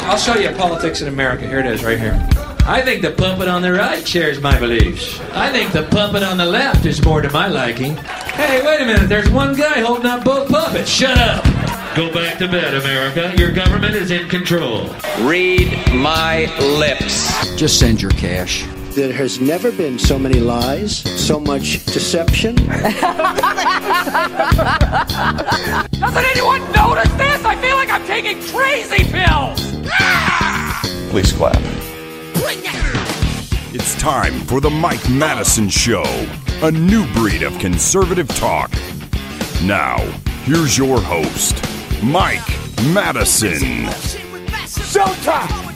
I'll show you politics in America. Here it is, right here. I think the puppet on the right shares my beliefs. I think the puppet on the left is more to my liking. Hey, wait a minute. There's one guy holding up both puppets. Shut up. Go back to bed, America. Your government is in control. Read my lips. Just send your cash. There has never been so many lies, so much deception. Doesn't anyone notice this? I feel like I'm taking crazy pills. Please clap. It's time for the Mike Madison Show, a new breed of conservative talk. Now, here's your host, Mike Madison. Showtime!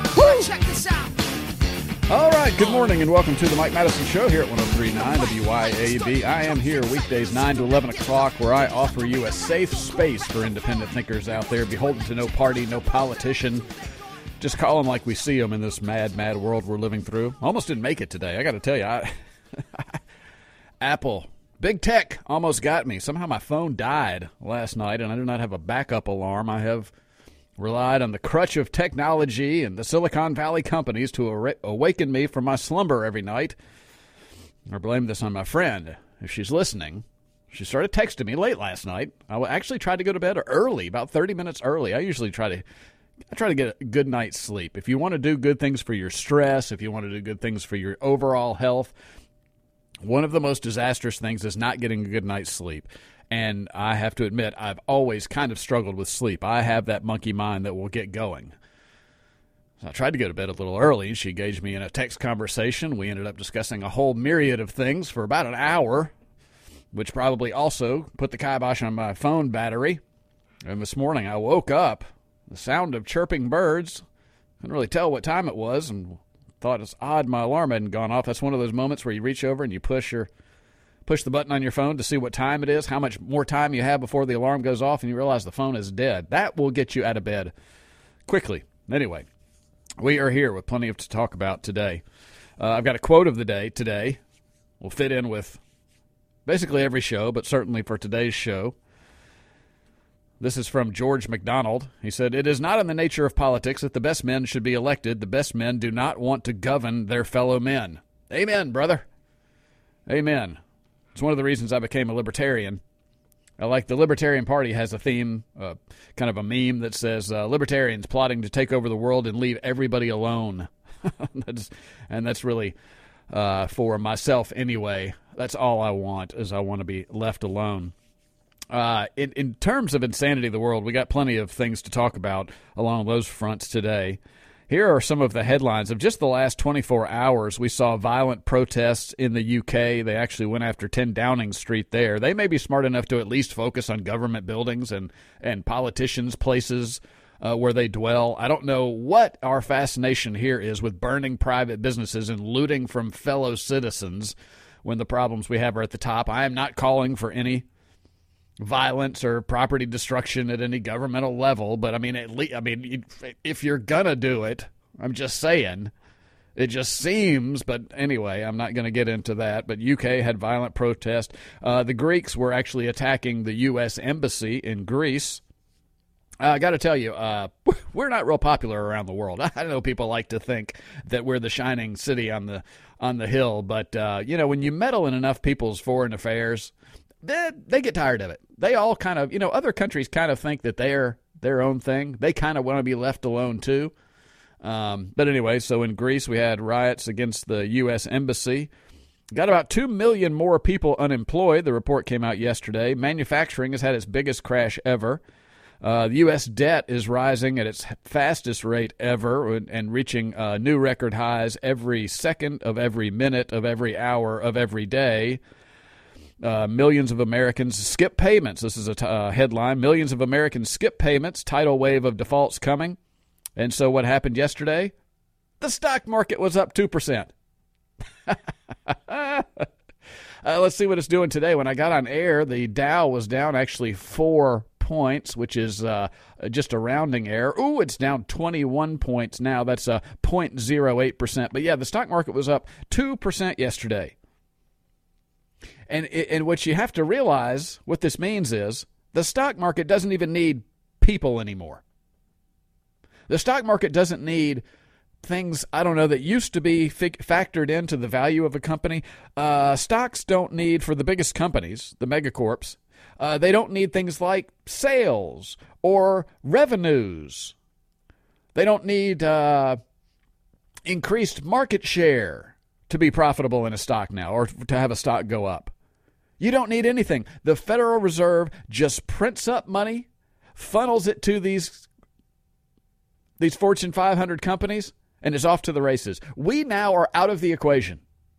All right, good morning and welcome to the Mike Madison Show here at 103.9 WYAB. I am here weekdays 9 to 11 o'clock where I offer you a safe space for independent thinkers out there, beholden to no party, no politician. Just call them like we see them in this mad, mad world we're living through. Almost didn't make it today. I got to tell you, Apple, big tech almost got me. Somehow my phone died last night, and I do not have a backup alarm. I have relied on the crutch of technology and the Silicon Valley companies to awaken me from my slumber every night. Or blame this on my friend. If she's listening, she started texting me late last night. I actually tried to go to bed early, about 30 minutes early. I usually try to get a good night's sleep. If you want to do good things for your stress, if you want to do good things for your overall health, one of the most disastrous things is not getting a good night's sleep. And I have to admit, I've always kind of struggled with sleep. I have that monkey mind that will get going. So I tried to go to bed a little early. She engaged me in a text conversation. We ended up discussing a whole myriad of things for about an hour, which probably also put the kibosh on my phone battery. And this morning I woke up, the sound of chirping birds. Couldn't really tell what time it was and thought it's odd my alarm hadn't gone off. That's one of those moments where you reach over and you push the button on your phone to see what time it is, how much more time you have before the alarm goes off, and you realize the phone is dead. That will get you out of bed quickly. Anyway, we are here with plenty to talk about today. I've got a quote of the day today. We'll fit in with basically every show, but certainly for today's show. This is from George MacDonald. He said, "It is not in the nature of politics that the best men should be elected. The best men do not want to govern their fellow men." Amen, brother. Amen. It's one of the reasons I became a libertarian. I like the Libertarian Party has a theme, kind of a meme that says, libertarians plotting to take over the world and leave everybody alone. That's really, for myself anyway, that's all I want, is I want to be left alone. In terms of insanity of the world, we got plenty of things to talk about along those fronts today. Here are some of the headlines of just the last 24 hours. We saw violent protests in the UK. They actually went after 10 Downing Street there. They may be smart enough to at least focus on government buildings and politicians' places where they dwell. I don't know what our fascination here is with burning private businesses and looting from fellow citizens when the problems we have are at the top. I am not calling for any violence or property destruction at any governmental level, but if you're gonna do it, I'm just saying, it just seems. But anyway, I'm not going to get into that. But UK had violent protest. The Greeks were actually attacking the U.S. embassy in Greece. I got to tell you, we're not real popular around the world. I know people like to think that we're the shining city on the hill, but when you meddle in enough people's foreign affairs, they get tired of it. They all kind of, other countries kind of think that they're their own thing. They kind of want to be left alone too. But anyway, so in Greece we had riots against the U.S. embassy. Got about 2 million more people unemployed. The report came out yesterday. Manufacturing has had its biggest crash ever. The U.S. debt is rising at its fastest rate ever and reaching new record highs every second of every minute of every hour of every day. Millions of Americans skip payments. This is a headline. Millions of Americans skip payments. Tidal wave of defaults coming. And so what happened yesterday? The stock market was up 2%. Let's see what it's doing today. When I got on air, the Dow was down actually 4 points, which is just a rounding error. Ooh, it's down 21 points now. That's 0.08%. But yeah, the stock market was up 2% yesterday. And what you have to realize, what this means is, the stock market doesn't even need people anymore. The stock market doesn't need things, I don't know, that used to be factored into the value of a company. Stocks don't need, for the biggest companies, the megacorps, they don't need things like sales or revenues. They don't need increased market share to be profitable in a stock now or to have a stock go up. You don't need anything. The Federal Reserve just prints up money, funnels it to these Fortune 500 companies, and is off to the races. We now are out of the equation.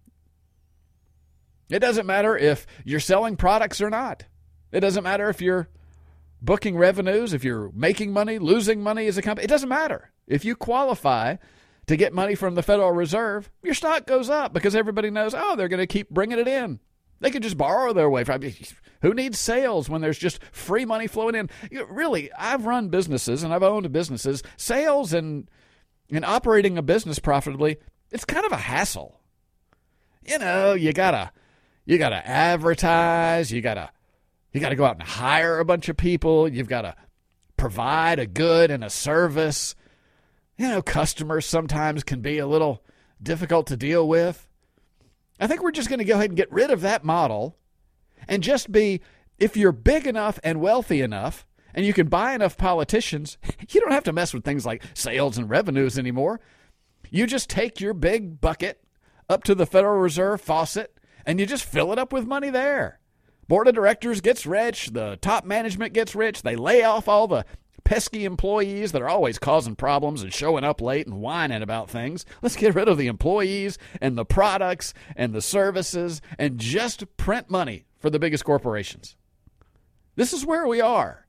It doesn't matter if you're selling products or not. It doesn't matter if you're booking revenues, if you're making money, losing money as a company. It doesn't matter. If you qualify to get money from the Federal Reserve, your stock goes up because everybody knows, oh, they're going to keep bringing it in. They could just borrow their way. Who needs sales when there's just free money flowing in? Really, I've run businesses and I've owned businesses. Sales and operating a business profitably, it's kind of a hassle. You know, you gotta advertise. You gotta go out and hire a bunch of people. You've got to provide a good and a service. You know, customers sometimes can be a little difficult to deal with. I think we're just going to go ahead and get rid of that model and just be, if you're big enough and wealthy enough and you can buy enough politicians, you don't have to mess with things like sales and revenues anymore. You just take your big bucket up to the Federal Reserve faucet and you just fill it up with money there. Board of directors gets rich. The top management gets rich. They lay off all the pesky employees that are always causing problems and showing up late and whining about things. Let's get rid of the employees and the products and the services and just print money for the biggest corporations. This is where we are.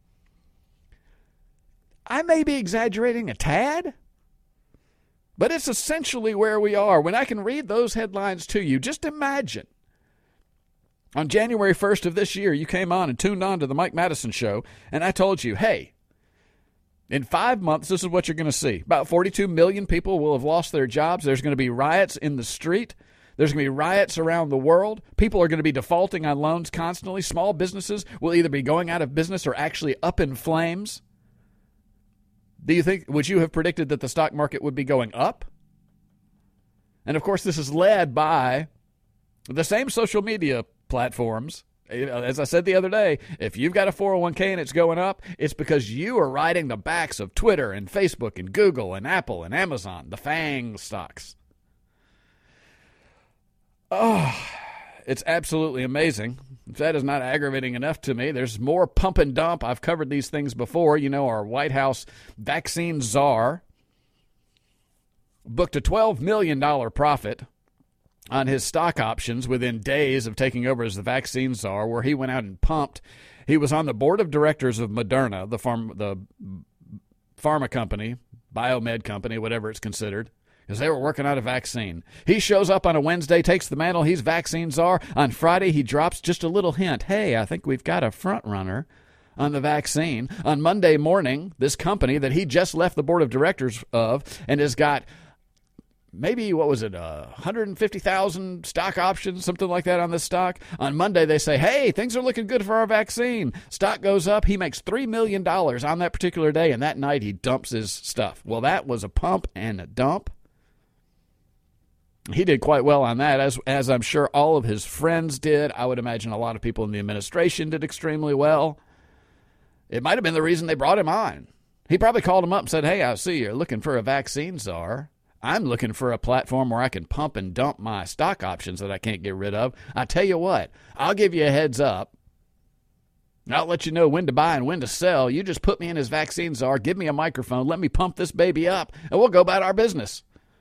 I may be exaggerating a tad, but it's essentially where we are. When I can read those headlines to you, just imagine. On January 1st of this year, you came on and tuned on to the Mike Madison Show, and I told you, hey, in 5 months, this is what you're going to see. About 42 million people will have lost their jobs. There's going to be riots in the street. There's going to be riots around the world. People are going to be defaulting on loans constantly. Small businesses will either be going out of business or actually up in flames. Would you have predicted that the stock market would be going up? And, of course, this is led by the same social media platforms. As I said the other day, if you've got a 401k and it's going up, it's because you are riding the backs of Twitter and Facebook and Google and Apple and Amazon, the FANG stocks. Oh, it's absolutely amazing. If that is not aggravating enough to me, there's more pump and dump. I've covered these things before. You know, our White House vaccine czar booked a $12 million profit on his stock options within days of taking over as the vaccine czar, where he went out and pumped. He was on the board of directors of Moderna, the pharma company, biomed company, whatever it's considered, because they were working out a vaccine. He shows up on a Wednesday, takes the mantle, he's vaccine czar. On Friday, he drops just a little hint. Hey, I think we've got a front runner on the vaccine. On Monday morning, this company that he just left the board of directors of and has got maybe, 150,000 stock options, something like that on this stock. On Monday, they say, hey, things are looking good for our vaccine. Stock goes up. He makes $3 million on that particular day, and that night he dumps his stuff. Well, that was a pump and a dump. He did quite well on that, as I'm sure all of his friends did. I would imagine a lot of people in the administration did extremely well. It might have been the reason they brought him on. He probably called him up and said, hey, I see you're looking for a vaccine czar. I'm looking for a platform where I can pump and dump my stock options that I can't get rid of. I tell you what, I'll give you a heads up. I'll let you know when to buy and when to sell. You just put me in as vaccine czar, give me a microphone, let me pump this baby up, and we'll go about our business.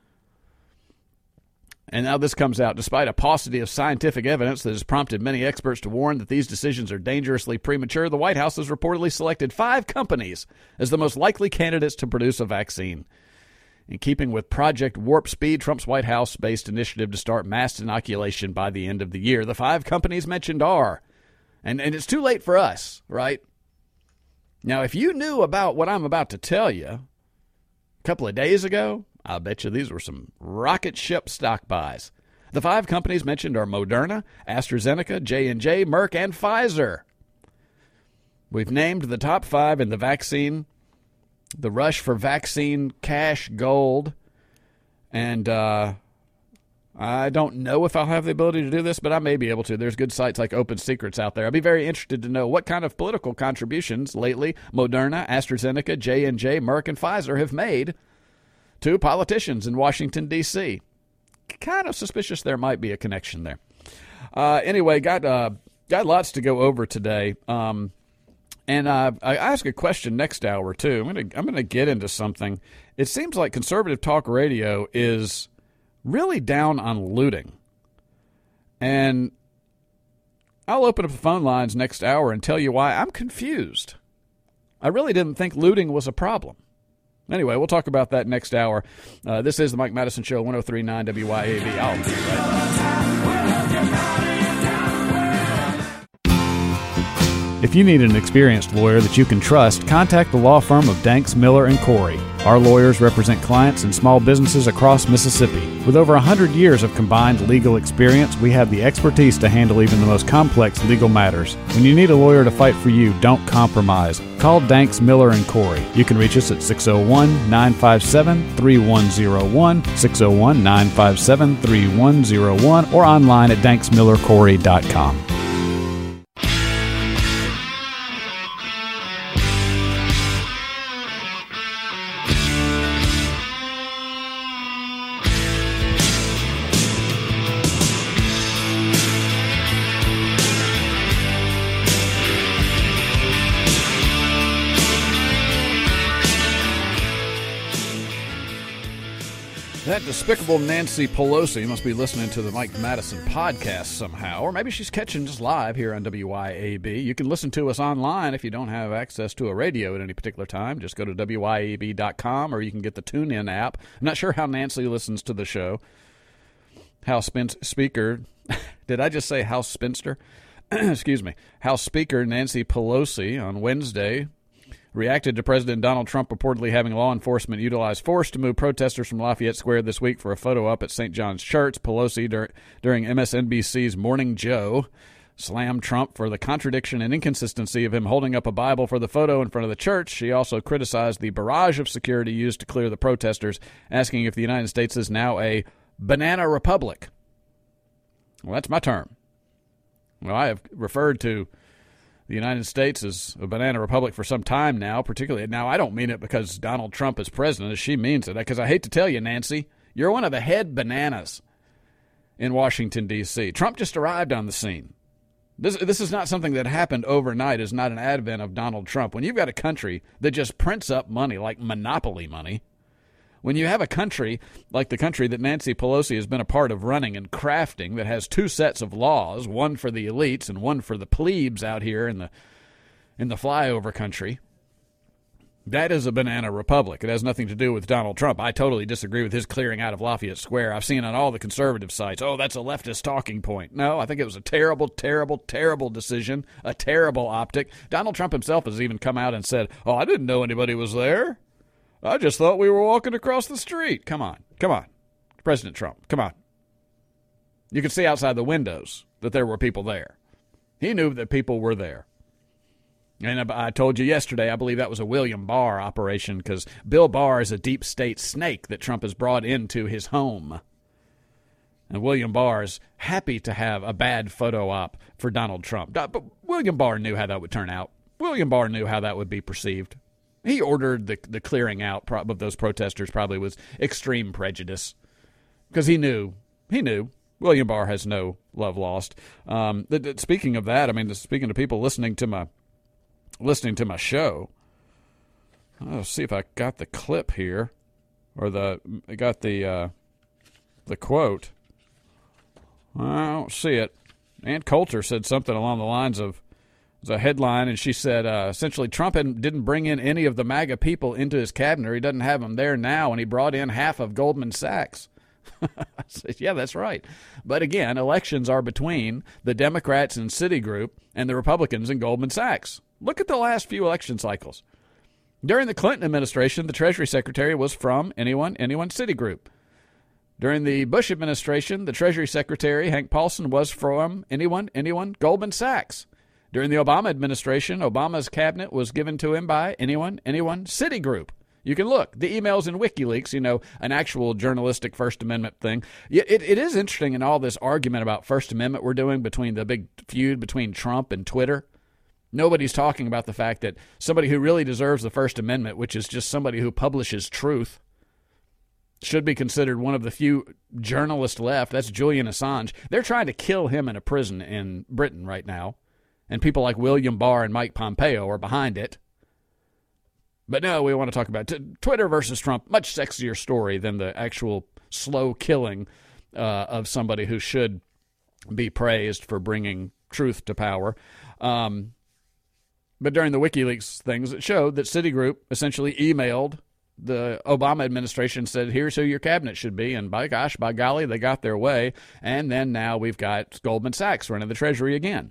And now this comes out. Despite a paucity of scientific evidence that has prompted many experts to warn that these decisions are dangerously premature, the White House has reportedly selected 5 companies as the most likely candidates to produce a vaccine. In keeping with Project Warp Speed, Trump's White House-based initiative to start mass inoculation by the end of the year, the 5 companies mentioned are, and it's too late for us, right? Now, if you knew about what I'm about to tell you a couple of days ago, I'll bet you these were some rocket ship stock buys. The 5 companies mentioned are Moderna, AstraZeneca, J&J, Merck, and Pfizer. We've named the top 5 in the vaccine the rush for vaccine cash gold. And I don't know if I'll have the ability to do this, but I may be able to. There's good sites like Open Secrets out there. I'd be very interested to know what kind of political contributions lately Moderna, AstraZeneca, J&J, Merck, and Pfizer have made to politicians in Washington, D.C. Kind of suspicious there might be a connection there. Anyway, got lots to go over today. And I ask a question next hour, too. I'm gonna get into something. It seems like conservative talk radio is really down on looting. And I'll open up the phone lines next hour and tell you why I'm confused. I really didn't think looting was a problem. Anyway, we'll talk about that next hour. This is the Mike Madison Show, 103.9 WYAB. I'll be right back. If you need an experienced lawyer that you can trust, contact the law firm of Danks, Miller & Corey. Our lawyers represent clients and small businesses across Mississippi. With over 100 years of combined legal experience, we have the expertise to handle even the most complex legal matters. When you need a lawyer to fight for you, don't compromise. Call Danks, Miller & Corey. You can reach us at 601-957-3101, 601-957-3101, or online at danksmillercorey.com. That despicable Nancy Pelosi must be listening to the Mike Madison podcast somehow, or maybe she's catching just live here on WYAB. You can listen to us online if you don't have access to a radio at any particular time. Just go to WYAB.com, or you can get the TuneIn app. I'm not sure how Nancy listens to the show. House Speaker, did I just say House Spinster? Excuse me. House Speaker Nancy Pelosi on Wednesday reacted to President Donald Trump reportedly having law enforcement utilize force to move protesters from Lafayette Square this week for a photo op at St. John's Church. Pelosi, during MSNBC's Morning Joe, slammed Trump for the contradiction and inconsistency of him holding up a Bible for the photo in front of the church. She also criticized the barrage of security used to clear the protesters, asking if the United States is now a banana republic. Well, that's my term. Well, I have referred to the United States is a banana republic for some time now, particularly. Now, I don't mean it because Donald Trump is president, as she means it, because I hate to tell you, Nancy, you're one of the head bananas in Washington, D.C. Trump just arrived on the scene. This is not something that happened overnight. It's not an advent of Donald Trump. When you've got a country that just prints up money like monopoly money, when you have a country like the country that Nancy Pelosi has been a part of running and crafting that has two sets of laws, one for the elites and one for the plebes out here in the flyover country, that is a banana republic. It has nothing to do with Donald Trump. I totally disagree with his clearing out of Lafayette Square. I've seen on all the conservative sites, oh, that's a leftist talking point. No, I think it was a terrible, terrible, terrible decision, a terrible optic. Donald Trump himself has even come out and said, oh, I didn't know anybody was there. I just thought we were walking across the street. Come on. President Trump, come on. You could see outside the windows that there were people there. He knew that people were there. And I told you yesterday, I believe that was a William Barr operation because Bill Barr is a deep state snake that Trump has brought into his home. And William Barr is happy to have a bad photo op for Donald Trump. But William Barr knew how that would turn out. William Barr knew how that would be perceived. He ordered the clearing out of those protesters probably with extreme prejudice because he knew. William Barr has no love lost. Speaking of that, I mean, speaking to people listening to my show, I'll see if I got the clip here or the quote. I don't see it. Ann Coulter said something along the lines of, a headline, and she said, essentially, Trump didn't bring in any of the MAGA people into his cabinet. He doesn't have them there now, and he brought in half of Goldman Sachs. I said, yeah, that's right. But again, elections are between the Democrats and Citigroup and the Republicans and Goldman Sachs. Look at the last few election cycles. During the Clinton administration, the Treasury Secretary was from anyone, Citigroup. During the Bush administration, the Treasury Secretary, Hank Paulson, was from anyone, Goldman Sachs. During the Obama administration, Obama's cabinet was given to him by anyone, Citigroup. You can look. The emails in WikiLeaks, an actual journalistic First Amendment thing. It is interesting in all this argument about First Amendment we're doing between the big feud between Trump and Twitter. Nobody's talking about the fact that somebody who really deserves the First Amendment, which is just somebody who publishes truth, should be considered one of the few journalists left. That's Julian Assange. They're trying to kill him in a prison in Britain right now. And people like William Barr and Mike Pompeo are behind it. But no, we want to talk about Twitter versus Trump. Much sexier story than the actual slow killing of somebody who should be praised for bringing truth to power. But during the WikiLeaks things, it showed that Citigroup essentially emailed the Obama administration, said, here's who your cabinet should be. And by golly, they got their way. And then now we've got Goldman Sachs running the Treasury again.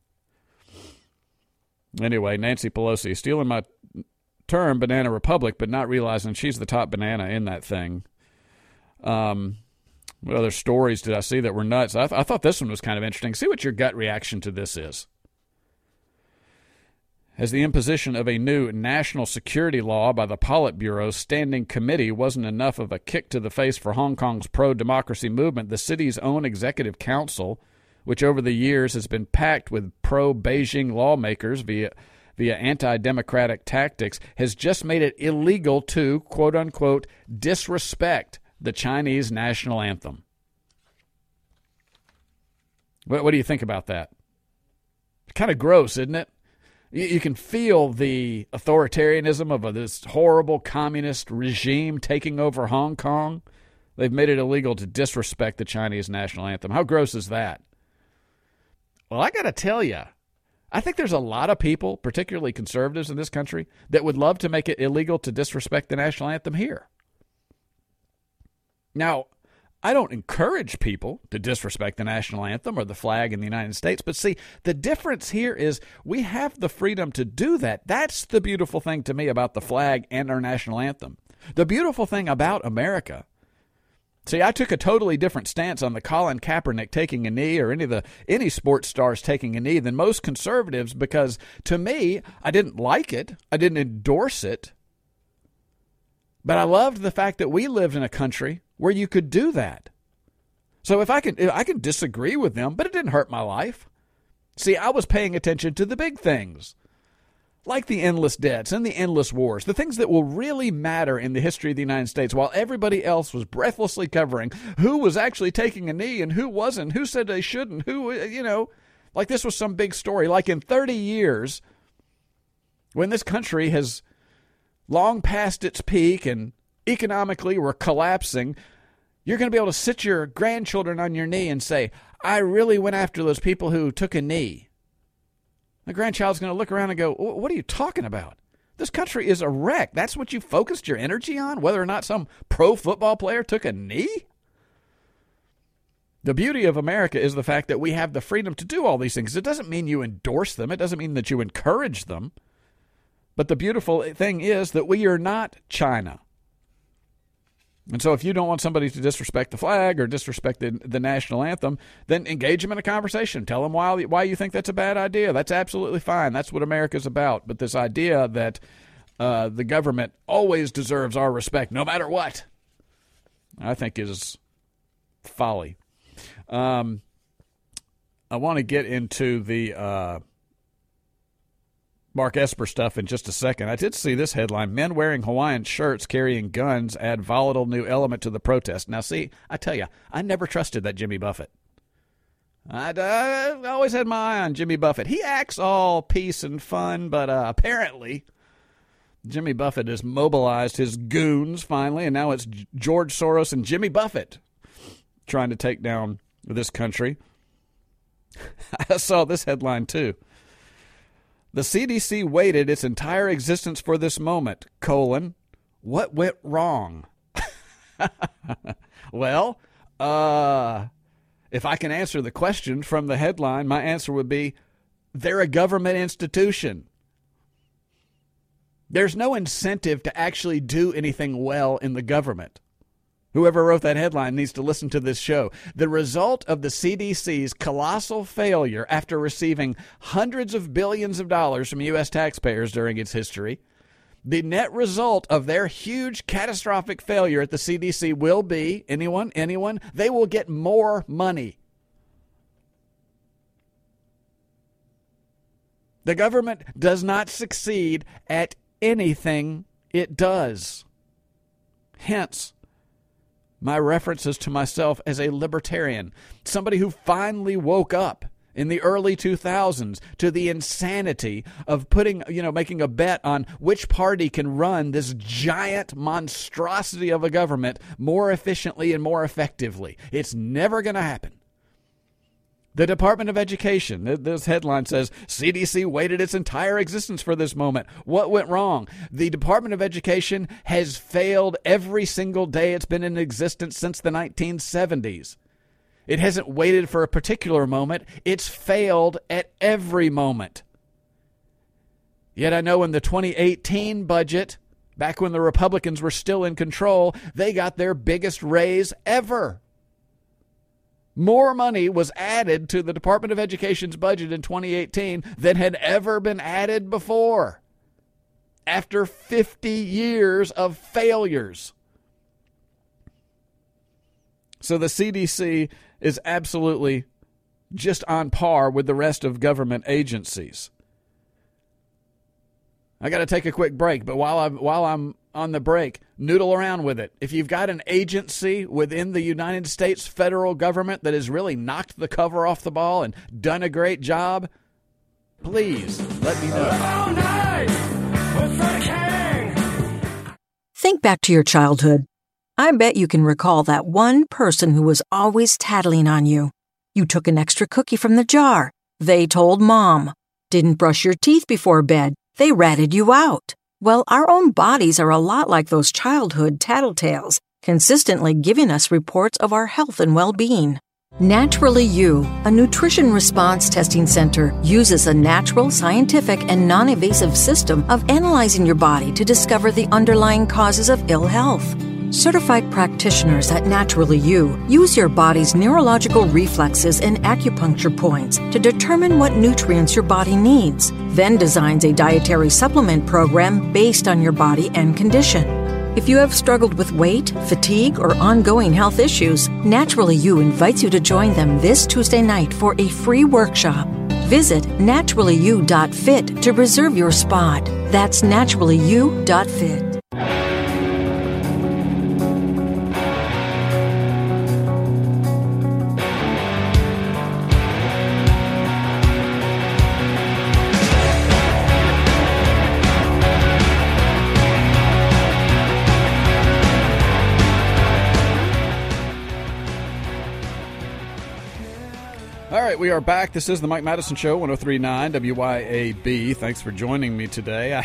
Anyway, Nancy Pelosi stealing my term banana republic, but not realizing she's the top banana in that thing. What other stories did I see that were nuts? I thought this one was kind of interesting. See what your gut reaction to this is. As the imposition of a new national security law by the Politburo Standing Committee wasn't enough of a kick to the face for Hong Kong's pro-democracy movement, the city's own executive council, which over the years has been packed with pro-Beijing lawmakers via anti-democratic tactics, has just made it illegal to, quote-unquote, disrespect the Chinese national anthem. What do you think about that? It's kind of gross, isn't it? You can feel the authoritarianism of this horrible communist regime taking over Hong Kong. They've made it illegal to disrespect the Chinese national anthem. How gross is that? Well, I got to tell you, I think there's a lot of people, particularly conservatives in this country, that would love to make it illegal to disrespect the national anthem here. Now, I don't encourage people to disrespect the national anthem or the flag in the United States, but see, the difference here is we have the freedom to do that. That's the beautiful thing to me about the flag and our national anthem. The beautiful thing about America. See, I took a totally different stance on the Colin Kaepernick taking a knee or any sports stars taking a knee than most conservatives because, to me, I didn't like it. I didn't endorse it. But I loved the fact that we lived in a country where you could do that. So if I can disagree with them, but it didn't hurt my life. See, I was paying attention to the big things, like the endless debts and the endless wars, the things that will really matter in the history of the United States, while everybody else was breathlessly covering who was actually taking a knee and who wasn't, who said they shouldn't, like this was some big story. Like in 30 years, when this country has long past its peak and economically we're collapsing, you're going to be able to sit your grandchildren on your knee and say, I really went after those people who took a knee. The grandchild's going to look around and go, what are you talking about? This country is a wreck. That's what you focused your energy on, whether or not some pro football player took a knee? The beauty of America is the fact that we have the freedom to do all these things. It doesn't mean you endorse them. It doesn't mean that you encourage them. But the beautiful thing is that we are not China. And so if you don't want somebody to disrespect the flag or disrespect the national anthem, then engage them in a conversation. Tell them why you think that's a bad idea. That's absolutely fine. That's what America's about. But this idea that the government always deserves our respect no matter what, I think is folly. I want to get into the Mark Esper stuff in just a second. I did see this headline: men wearing Hawaiian shirts carrying guns add volatile new element to the protest. Now, see, I tell you, I never trusted that Jimmy Buffett. I always had my eye on Jimmy Buffett. He acts all peace and fun, but apparently Jimmy Buffett has mobilized his goons finally, and now it's George Soros and Jimmy Buffett trying to take down this country. I saw this headline, too. The CDC waited its entire existence for this moment, what went wrong? Well, if I can answer the question from the headline, my answer would be, they're a government institution. There's no incentive to actually do anything well in the government. Whoever wrote that headline needs to listen to this show. The result of the CDC's colossal failure after receiving hundreds of billions of dollars from U.S. taxpayers during its history The net result of their huge catastrophic failure at the CDC will be, anyone, they will get more money. The government does not succeed at anything it does. Hence, my references to myself as a libertarian, somebody who finally woke up in the early 2000s to the insanity of making a bet on which party can run this giant monstrosity of a government more efficiently and more effectively. It's never going to happen. The Department of Education, this headline says, CDC waited its entire existence for this moment. What went wrong? The Department of Education has failed every single day it's been in existence since the 1970s. It hasn't waited for a particular moment. It's failed at every moment. Yet I know in the 2018 budget, back when the Republicans were still in control, they got their biggest raise ever. More money was added to the Department of Education's budget in 2018 than had ever been added before, after 50 years of failures. So the CDC is absolutely just on par with the rest of government agencies. I got to take a quick break, but while I'm on the break, noodle around with it. If you've got an agency within the United States federal government that has really knocked the cover off the ball and done a great job, please let me know. Think back to your childhood. I bet you can recall that one person who was always tattling on you. You took an extra cookie from the jar. They told mom. Didn't brush your teeth before bed. They ratted you out. Well, our own bodies are a lot like those childhood tattletales, consistently giving us reports of our health and well-being. Naturally You, a nutrition response testing center, uses a natural, scientific, and non-invasive system of analyzing your body to discover the underlying causes of ill health. Certified practitioners at Naturally You use your body's neurological reflexes and acupuncture points to determine what nutrients your body needs, then designs a dietary supplement program based on your body and condition. If you have struggled with weight, fatigue, or ongoing health issues, Naturally You invites you to join them this Tuesday night for a free workshop. Visit naturallyu.fit to reserve your spot. That's naturallyu.fit. We are back. This is the Mike Madison Show, 103.9 WYAB. Thanks for joining me today.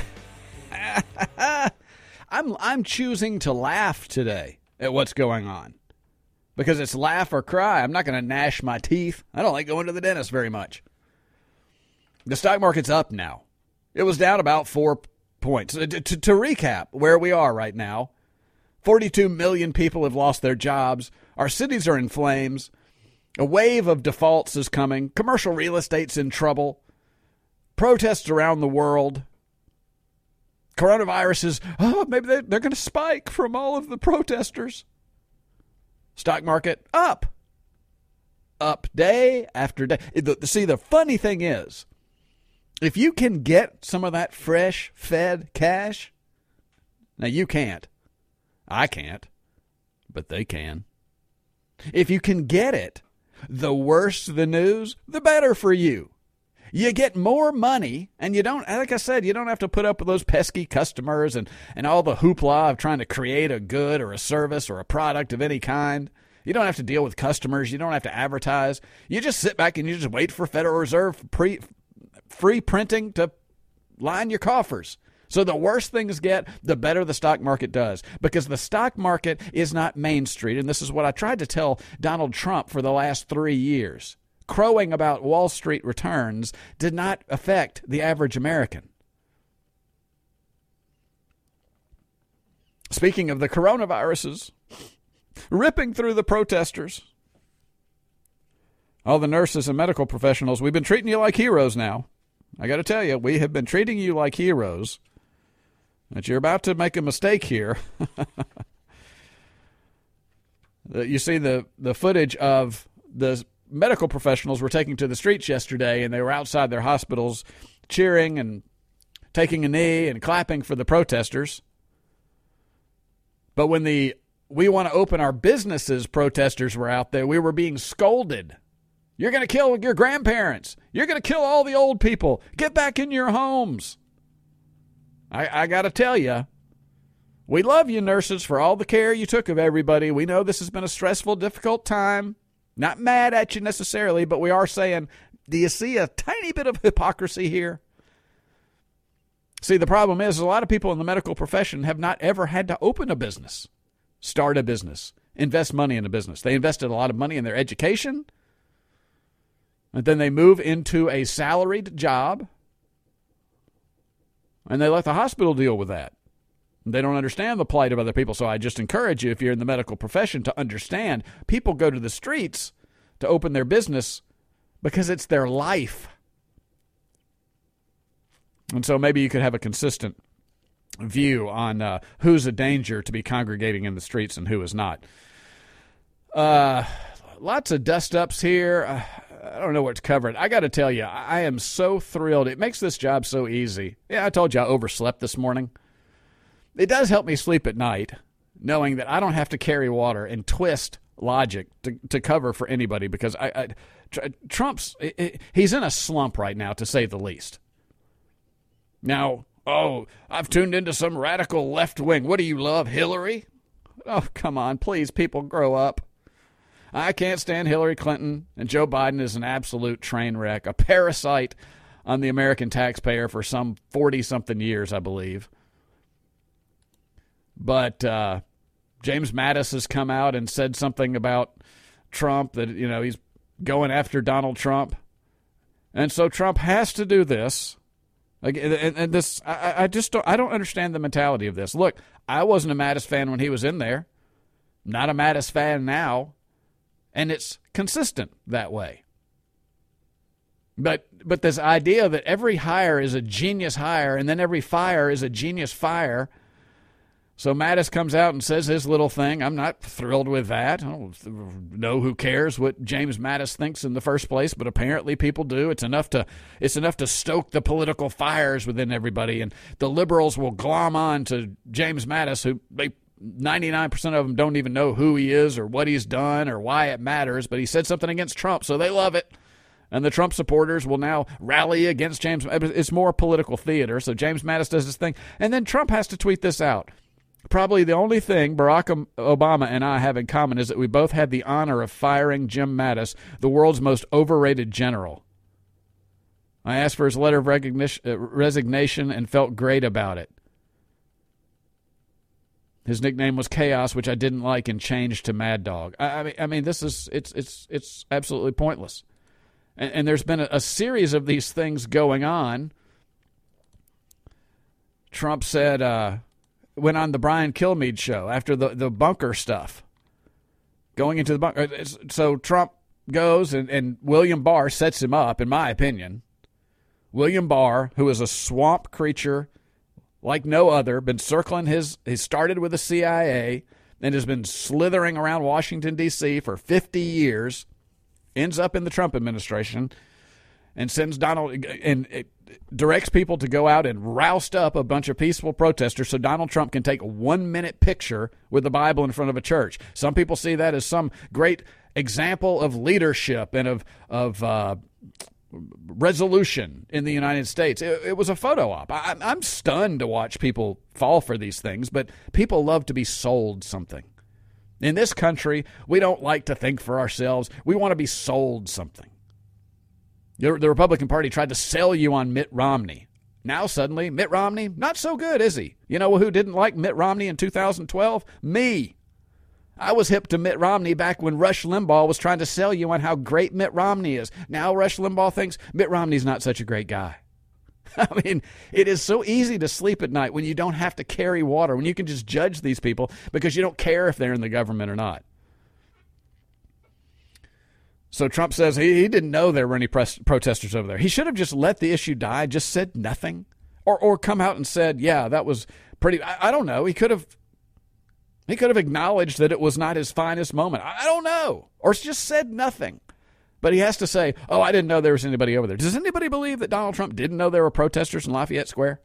I'm choosing to laugh today at what's going on because it's laugh or cry. I'm not going to gnash my teeth. I don't like going to the dentist very much. The stock market's up now. It was down about 4 points. To recap where we are right now, 42 million people have lost their jobs. Our cities are in flames. A wave of defaults is coming. Commercial real estate's in trouble. Protests around the world. Coronavirus is, maybe they're going to spike from all of the protesters. Stock market up. Up day after day. See, the funny thing is, if you can get some of that fresh fed cash, now you can't. I can't. But they can. If you can get it, the worse the news, the better for you. You get more money, and you don't, like I said, you don't have to put up with those pesky customers and all the hoopla of trying to create a good or a service or a product of any kind. You don't have to deal with customers. You don't have to advertise. You just sit back and you just wait for Federal Reserve free printing to line your coffers. So the worse things get, the better the stock market does, because the stock market is not Main Street. And this is what I tried to tell Donald Trump for the last 3 years. Crowing about Wall Street returns did not affect the average American. Speaking of the coronaviruses, ripping through the protesters, all the nurses and medical professionals, we've been treating you like heroes now. I got to tell you, we have been treating you like heroes But you're about to make a mistake here. You see the footage of the medical professionals were taking to the streets yesterday, and they were outside their hospitals cheering and taking a knee and clapping for the protesters. But when the "we want to open our businesses" protesters were out there, we were being scolded. You're going to kill your grandparents. You're going to kill all the old people. Get back in your homes. I got to tell you, we love you, nurses, for all the care you took of everybody. We know this has been a stressful, difficult time. Not mad at you necessarily, but we are saying, do you see a tiny bit of hypocrisy here? See, the problem is a lot of people in the medical profession have not ever had to open a business, start a business, invest money in a business. They invested a lot of money in their education, and then they move into a salaried job, and they let the hospital deal with that. They don't understand the plight of other people. So I just encourage you, if you're in the medical profession, to understand people go to the streets to open their business because it's their life. And so maybe you could have a consistent view on who's a danger to be congregating in the streets and who is not. Lots of dust-ups here. I don't know where to cover it. I got to tell you, I am so thrilled. It makes this job so easy. Yeah, I told you I overslept this morning. It does help me sleep at night, knowing that I don't have to carry water and twist logic to cover for anybody, because Trump's he's in a slump right now, to say the least. Now, I've tuned into some radical left wing. What do you love, Hillary? Oh, come on, please, people, grow up. I can't stand Hillary Clinton, and Joe Biden is an absolute train wreck, a parasite on the American taxpayer for some 40-something years, I believe. But James Mattis has come out and said something about Trump, that, you know, he's going after Donald Trump. And so Trump has to do this. And this, I don't understand the mentality of this. Look, I wasn't a Mattis fan when he was in there. Not a Mattis fan now. And it's consistent that way. But this idea that every hire is a genius hire and then every fire is a genius fire. So Mattis comes out and says his little thing. I'm not thrilled with that. I don't know who cares what James Mattis thinks in the first place, but apparently people do. It's enough to stoke the political fires within everybody, and the liberals will glom on to James Mattis, who 99% of them don't even know who he is or what he's done or why it matters, but he said something against Trump, so they love it. And the Trump supporters will now rally against James. It's more political theater, so James Mattis does his thing. And then Trump has to tweet this out. Probably the only thing Barack Obama and I have in common is that we both had the honor of firing Jim Mattis, the world's most overrated general. I asked for his letter of resignation and felt great about it. His nickname was Chaos, which I didn't like, and changed to Mad Dog. I mean, this is it's absolutely pointless. And there's been a series of these things going on. Trump said, went on the Brian Kilmeade show after the bunker stuff, going into the bunker. So Trump goes and William Barr sets him up, in my opinion. William Barr, who is a swamp creature like no other, been circling he started with the CIA and has been slithering around Washington, D.C. for 50 years, ends up in the Trump administration and sends directs people to go out and roust up a bunch of peaceful protesters so Donald Trump can take a 1-minute picture with the Bible in front of a church. Some people see that as some great example of leadership and of resolution in the United States. It was a photo op. I'm stunned to watch people fall for these things, but people love to be sold something. In this country, we don't like to think for ourselves. We want to be sold something. The Republican Party tried to sell you on Mitt Romney. Now suddenly, Mitt Romney, not so good, is he? You know who didn't like Mitt Romney in 2012? Me. I was hip to Mitt Romney back when Rush Limbaugh was trying to sell you on how great Mitt Romney is. Now Rush Limbaugh thinks Mitt Romney's not such a great guy. I mean, it is so easy to sleep at night when you don't have to carry water, when you can just judge these people because you don't care if they're in the government or not. So Trump says he didn't know there were any protesters over there. He should have just let the issue die, just said nothing, or come out and said, yeah, that was I don't know. He could have acknowledged that it was not his finest moment. I don't know. Or just said nothing. But he has to say, oh, I didn't know there was anybody over there. Does anybody believe that Donald Trump didn't know there were protesters in Lafayette Square?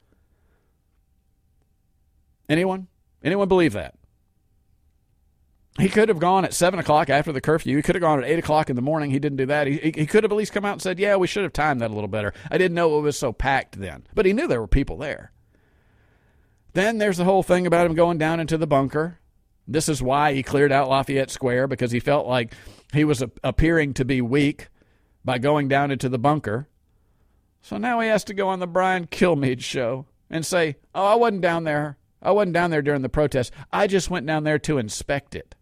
Anyone? Anyone believe that? He could have gone at 7 o'clock after the curfew. He could have gone at 8 o'clock in the morning. He didn't do that. He could have at least come out and said, yeah, we should have timed that a little better. I didn't know it was so packed then. But he knew there were people there. Then there's the whole thing about him going down into the bunker. This is why he cleared out Lafayette Square, because he felt like he was appearing to be weak by going down into the bunker. So now he has to go on the Brian Kilmeade show and say, oh, I wasn't down there. I wasn't down there during the protest. I just went down there to inspect it.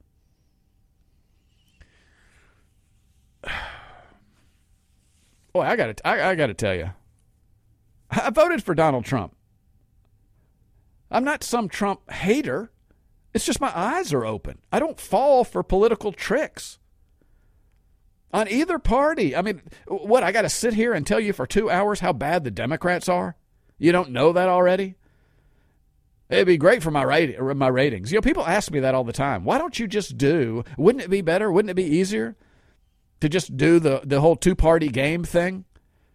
Boy, I got to tell you, I voted for Donald Trump. I'm not some Trump hater. It's just my eyes are open. I don't fall for political tricks on either party. I mean, what, I got to sit here and tell you for 2 hours how bad the Democrats are? You don't know that already? It'd be great for my ratings. You know, people ask me that all the time. Why don't you just do, wouldn't it be better? Wouldn't it be easier to just do the whole two-party game thing?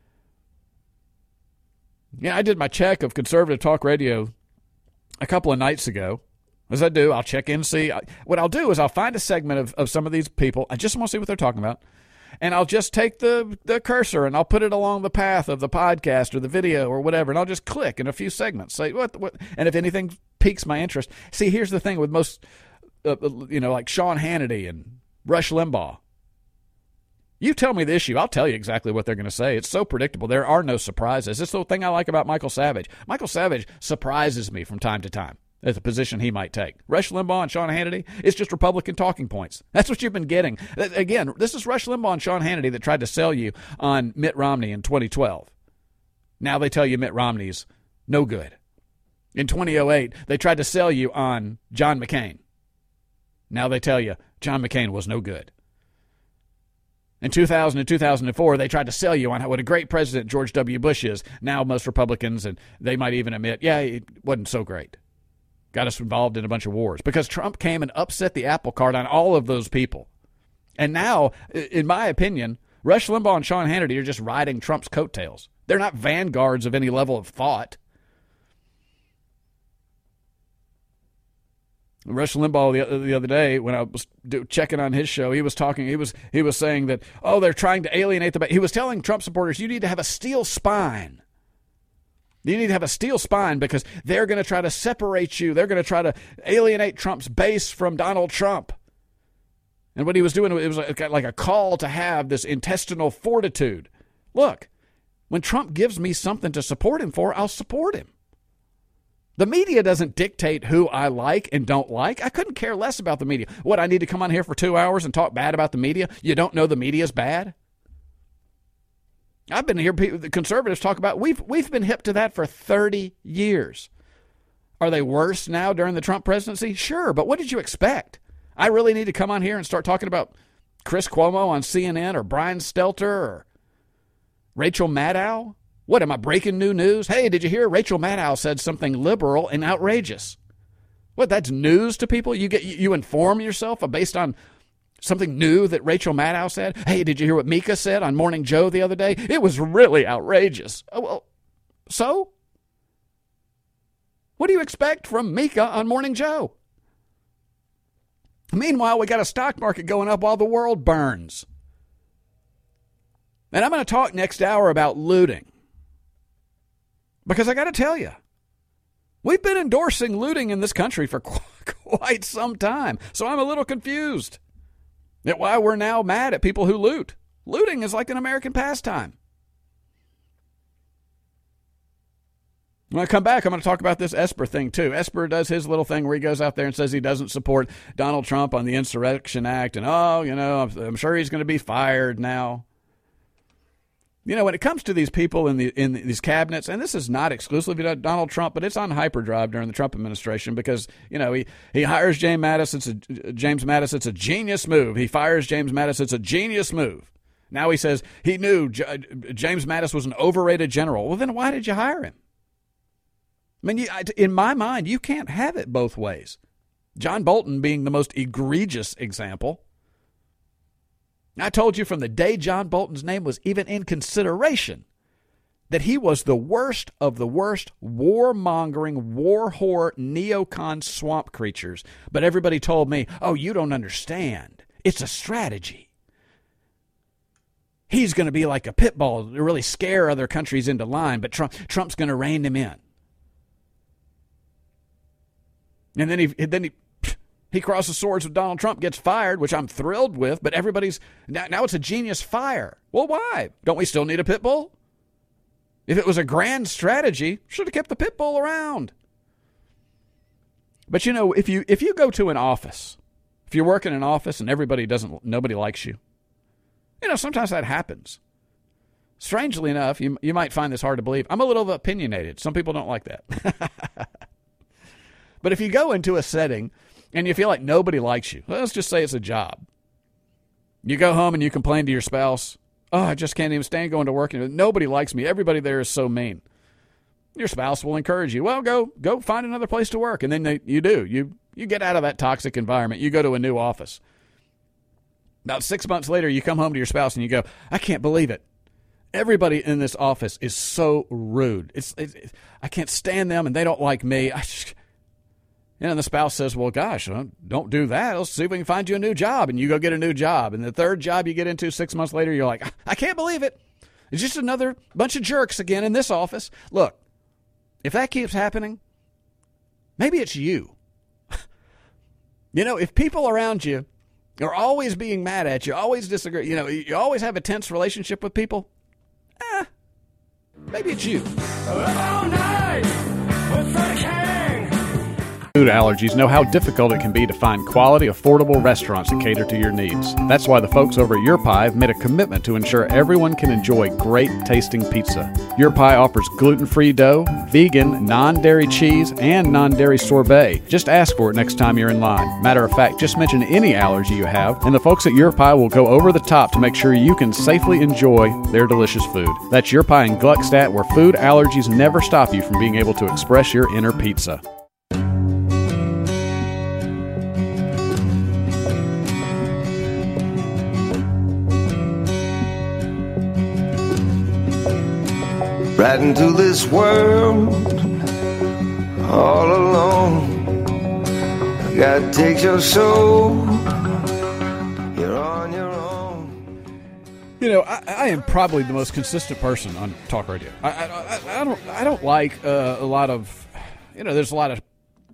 Yeah, I did my check of conservative talk radio a couple of nights ago. As I do, I'll check in, see. What I'll do is I'll find a segment of some of these people. I just want to see what they're talking about. And I'll just take the cursor and I'll put it along the path of the podcast or the video or whatever, and I'll just click in a few segments. Say what, and if anything piques my interest. See, here's the thing with most, like Sean Hannity and Rush Limbaugh. You tell me the issue, I'll tell you exactly what they're going to say. It's so predictable. There are no surprises. It's the thing I like about Michael Savage. Michael Savage surprises me from time to time at the position he might take. Rush Limbaugh and Sean Hannity, it's just Republican talking points. That's what you've been getting. Again, this is Rush Limbaugh and Sean Hannity that tried to sell you on Mitt Romney in 2012. Now they tell you Mitt Romney's no good. In 2008, they tried to sell you on John McCain. Now they tell you John McCain was no good. In 2000 and 2004, they tried to sell you on what a great president George W. Bush is. Now most Republicans, and they might even admit, yeah, it wasn't so great. Got us involved in a bunch of wars because Trump came and upset the apple cart on all of those people. And now, in my opinion, Rush Limbaugh and Sean Hannity are just riding Trump's coattails. They're not vanguards of any level of thought. Rush Limbaugh the other day, when I was checking on his show, he was saying that, they're trying to alienate the base. He was telling Trump supporters, you need to have a steel spine. You need to have a steel spine because they're going to try to separate you. They're going to try to alienate Trump's base from Donald Trump. And what he was doing, it was like a call to have this intestinal fortitude. Look, when Trump gives me something to support him for, I'll support him. The media doesn't dictate who I like and don't like. I couldn't care less about the media. What, I need to come on here for 2 hours and talk bad about the media? You don't know the media's bad? I've been hearing the conservatives talk about, we've been hip to that for 30 years. Are they worse now during the Trump presidency? Sure, but what did you expect? I really need to come on here and start talking about Chris Cuomo on CNN or Brian Stelter or Rachel Maddow? What, am I breaking new news? Hey, did you hear Rachel Maddow said something liberal and outrageous? What, that's news to people? You inform yourself based on something new that Rachel Maddow said? Hey, did you hear what Mika said on Morning Joe the other day? It was really outrageous. Oh, well, so? What do you expect from Mika on Morning Joe? Meanwhile, we got a stock market going up while the world burns. And I'm going to talk next hour about looting. Because I got to tell you, we've been endorsing looting in this country for quite some time. So I'm a little confused at why we're now mad at people who loot. Looting is like an American pastime. When I come back, I'm going to talk about this Esper thing, too. Esper does his little thing where he goes out there and says he doesn't support Donald Trump on the Insurrection Act. And, I'm sure he's going to be fired now. You know, when it comes to these people in these cabinets, and this is not exclusively Donald Trump, but it's on hyperdrive during the Trump administration because, he hires James Mattis. It's a genius move. He fires James Mattis. It's a genius move. Now he says he knew James Mattis was an overrated general. Well, then why did you hire him? I mean, in my mind, you can't have it both ways. John Bolton being the most egregious example. I told you from the day John Bolton's name was even in consideration that he was the worst of the worst warmongering, war whore, neocon swamp creatures. But everybody told me, oh, you don't understand. It's a strategy. He's going to be like a pit bull to really scare other countries into line, but Trump's going to rein them in. And then he crosses swords with Donald Trump, gets fired, which I'm thrilled with, but everybody's now it's a genius fire. Well, why? Don't we still need a pit bull? If it was a grand strategy, should have kept the pit bull around. But if you go to an office, if you work in an office and nobody likes you, sometimes that happens. Strangely enough, you might find this hard to believe. I'm a little opinionated. Some people don't like that. But if you go into a setting and you feel like nobody likes you, let's just say it's a job. You go home and you complain to your spouse, oh, I just can't even stand going to work. Nobody likes me. Everybody there is so mean. Your spouse will encourage you. Well, go find another place to work. And then you do. You get out of that toxic environment. You go to a new office. About 6 months later, you come home to your spouse and you go, I can't believe it. Everybody in this office is so rude. I can't stand them and they don't like me. And the spouse says, well, gosh, don't do that. Let's see if we can find you a new job. And you go get a new job. And the third job you get into 6 months later, you're like, I can't believe it. It's just another bunch of jerks again in this office. Look, if that keeps happening, maybe it's you. If people around you are always being mad at you, always disagree, you always have a tense relationship with people, maybe it's you. All night with the king. Food allergies know how difficult it can be to find quality, affordable restaurants that cater to your needs. That's why the folks over at Your Pie have made a commitment to ensure everyone can enjoy great tasting pizza. Your Pie offers gluten-free dough, vegan, non-dairy cheese, and non-dairy sorbet. Just ask for it next time you're in line. Matter of fact, just mention any allergy you have, and the folks at Your Pie will go over the top to make sure you can safely enjoy their delicious food. That's Your Pie in Gluckstadt, where food allergies never stop you from being able to express your inner pizza. Right into this world, all alone. God takes your soul, you're on your own. I am probably the most consistent person on talk radio. I don't like a lot of, there's a lot of,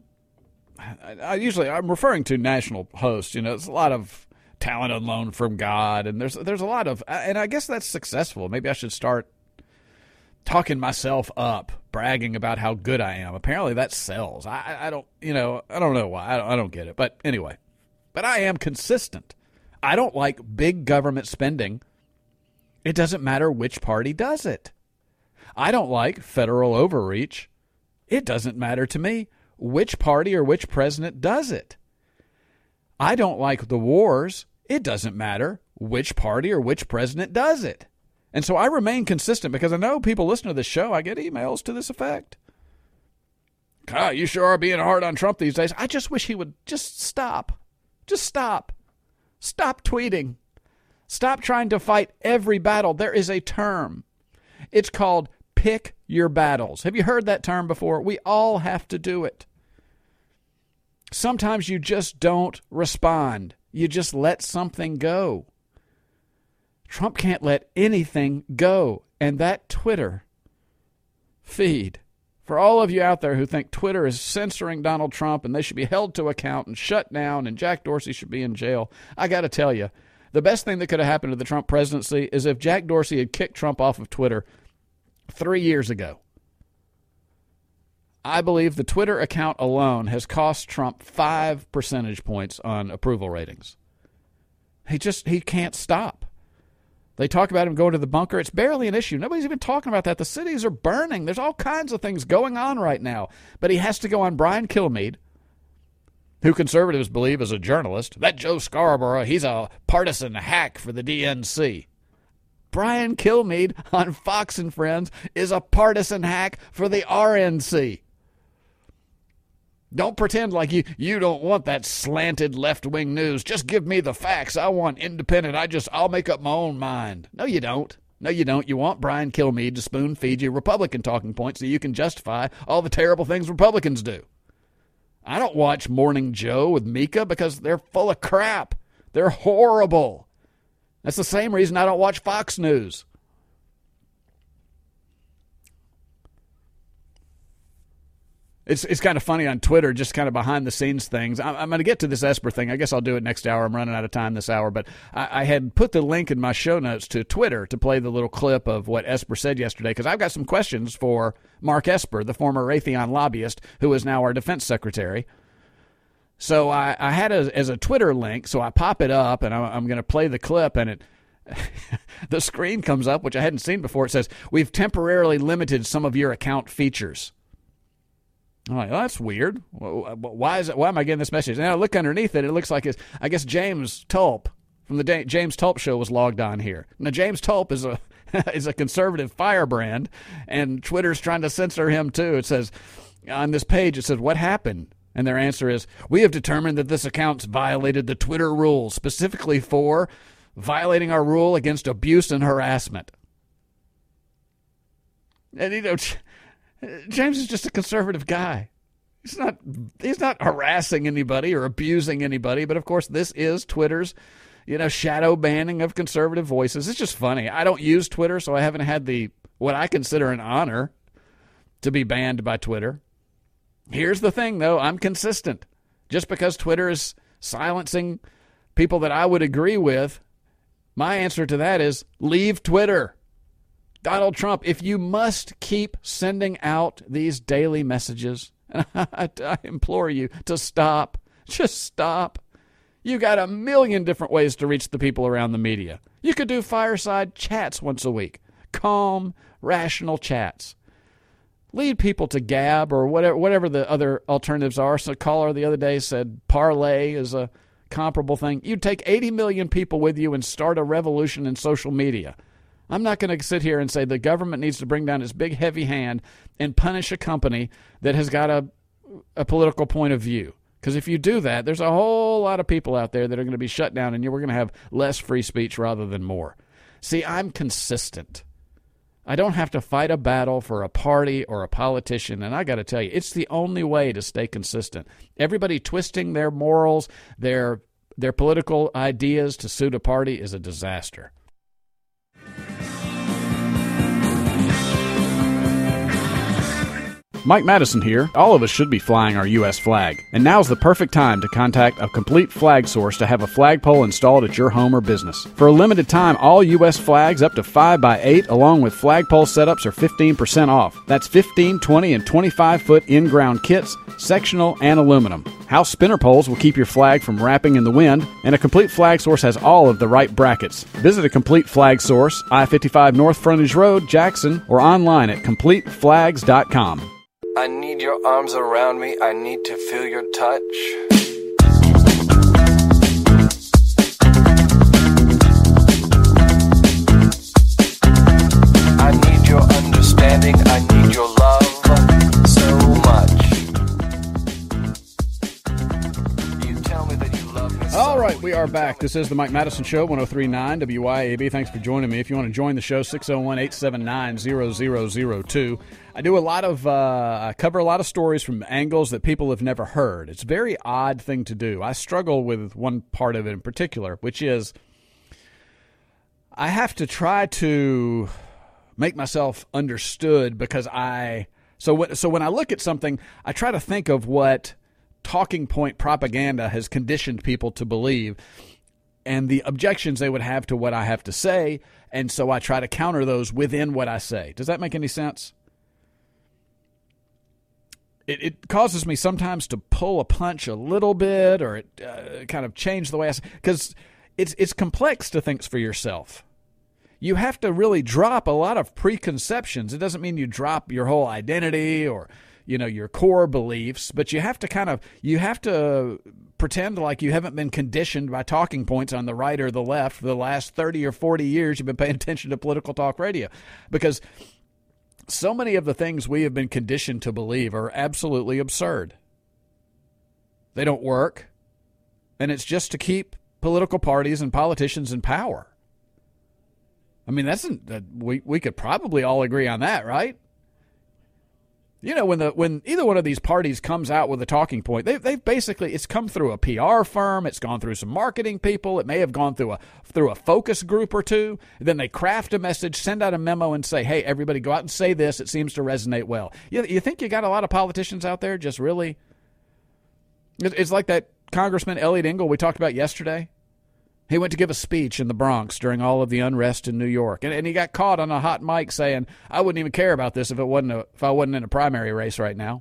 I'm referring to national hosts, there's a lot of talent on loan from God, and there's a lot of, and I guess that's successful. Maybe I should start talking myself up, bragging about how good I am. Apparently that sells. I don't know why. I don't get it. But anyway, I am consistent. I don't like big government spending. It doesn't matter which party does it. I don't like federal overreach. It doesn't matter to me which party or which president does it. I don't like the wars. It doesn't matter which party or which president does it. And so I remain consistent because I know people listen to this show. I get emails to this effect. God, you sure are being hard on Trump these days. I just wish he would just stop. Just stop. Stop tweeting. Stop trying to fight every battle. There is a term. It's called pick your battles. Have you heard that term before? We all have to do it. Sometimes you just don't respond. You just let something go. Trump can't let anything go. And that Twitter feed, for all of you out there who think Twitter is censoring Donald Trump and they should be held to account and shut down and Jack Dorsey should be in jail, I got to tell you, the best thing that could have happened to the Trump presidency is if Jack Dorsey had kicked Trump off of Twitter 3 years ago. I believe the Twitter account alone has cost Trump 5 percentage points on approval ratings. He can't stop. They talk about him going to the bunker. It's barely an issue. Nobody's even talking about that. The cities are burning. There's all kinds of things going on right now. But he has to go on Brian Kilmeade, who conservatives believe is a journalist. That Joe Scarborough, he's a partisan hack for the DNC. Brian Kilmeade on Fox and Friends is a partisan hack for the RNC. Don't pretend like you don't want that slanted left-wing news. Just give me the facts. I want independent. I'll make up my own mind. No, you don't. No, you don't. You want Brian Kilmeade to spoon-feed you Republican talking points so you can justify all the terrible things Republicans do. I don't watch Morning Joe with Mika because they're full of crap. They're horrible. That's the same reason I don't watch Fox News. It's kind of funny on Twitter, just kind of behind-the-scenes things. I'm going to get to this Esper thing. I guess I'll do it next hour. I'm running out of time this hour. But I had put the link in my show notes to Twitter to play the little clip of what Esper said yesterday, because I've got some questions for Mark Esper, the former Raytheon lobbyist, who is now our defense secretary. So I had it as a Twitter link, so I pop it up, and I'm going to play the clip, and the screen comes up, which I hadn't seen before. It says, "We've temporarily limited some of your account features." I'm like, well, that's weird. Why am I getting this message? And I look underneath it. It looks like I guess James Tulp from the James Tulp show was logged on here. Now, James Tulp is a conservative firebrand, and Twitter's trying to censor him too. It says on this page, it says, "What happened?" And their answer is, "We have determined that this account's violated the Twitter rules, specifically for violating our rule against abuse and harassment." And James is just a conservative guy. He's not harassing anybody or abusing anybody, but of course this is Twitter's, shadow banning of conservative voices. It's just funny. I don't use Twitter, so I haven't had what I consider an honor to be banned by Twitter. Here's the thing, though. I'm consistent. Just because Twitter is silencing people that I would agree with, my answer to that is leave Twitter. Donald Trump, if you must keep sending out these daily messages, I implore you to stop. Just stop. You got a million different ways to reach the people around the media. You could do fireside chats once a week. Calm, rational chats. Lead people to Gab or whatever the other alternatives are. So a caller the other day said Parlay is a comparable thing. You'd take 80 million people with you and start a revolution in social media. I'm not going to sit here and say the government needs to bring down its big, heavy hand and punish a company that has got a political point of view. Because if you do that, there's a whole lot of people out there that are going to be shut down, and we're going to have less free speech rather than more. See, I'm consistent. I don't have to fight a battle for a party or a politician, and I got to tell you, it's the only way to stay consistent. Everybody twisting their morals, their political ideas to suit a party is a disaster. Mike Madison here. All of us should be flying our U.S. flag, and now's the perfect time to contact a complete flag source to have a flagpole installed at your home or business. For a limited time, all U.S. flags up to 5x8 along with flagpole setups are 15% off. That's 15, 20, and 25-foot in-ground kits, sectional, and aluminum. House spinner poles will keep your flag from wrapping in the wind, and a complete flag source has all of the right brackets. Visit a complete flag source, I-55 North Frontage Road, Jackson, or online at CompleteFlags.com. I need your arms around me. I need to feel your touch. I need your understanding. I need your love so much. You tell me that you love me so. All right, we are back. This is the Mike Madison Show, 103.9 WYAB. Thanks for joining me. If you want to join the show, 601-879-0002. I do I cover a lot of stories from angles that people have never heard. It's a very odd thing to do. I struggle with one part of it in particular, which is I have to try to make myself understood because so when I look at something, I try to think of what talking point propaganda has conditioned people to believe and the objections they would have to what I have to say, and so I try to counter those within what I say. Does that make any sense? It causes me sometimes to pull a punch a little bit, or it kind of change the way I say, because it's complex to think for yourself. You have to really drop a lot of preconceptions. It doesn't mean you drop your whole identity or your core beliefs, but you have to pretend like you haven't been conditioned by talking points on the right or the left for the last 30 or 40 years. You've been paying attention to political talk radio, because so many of the things we have been conditioned to believe are absolutely absurd. They don't work. And it's just to keep political parties and politicians in power. I mean, we could probably all agree on that, right? You know, when either one of these parties comes out with a talking point, they've basically, it's come through a PR firm, it's gone through some marketing people, it may have gone through a focus group or two. Then they craft a message, send out a memo, and say, "Hey, everybody, go out and say this. It seems to resonate well." You think you got a lot of politicians out there just really? It's like that Congressman Elliot Engel we talked about yesterday. He went to give a speech in the Bronx during all of the unrest in New York, and he got caught on a hot mic saying, "I wouldn't even care about this if I wasn't in a primary race right now."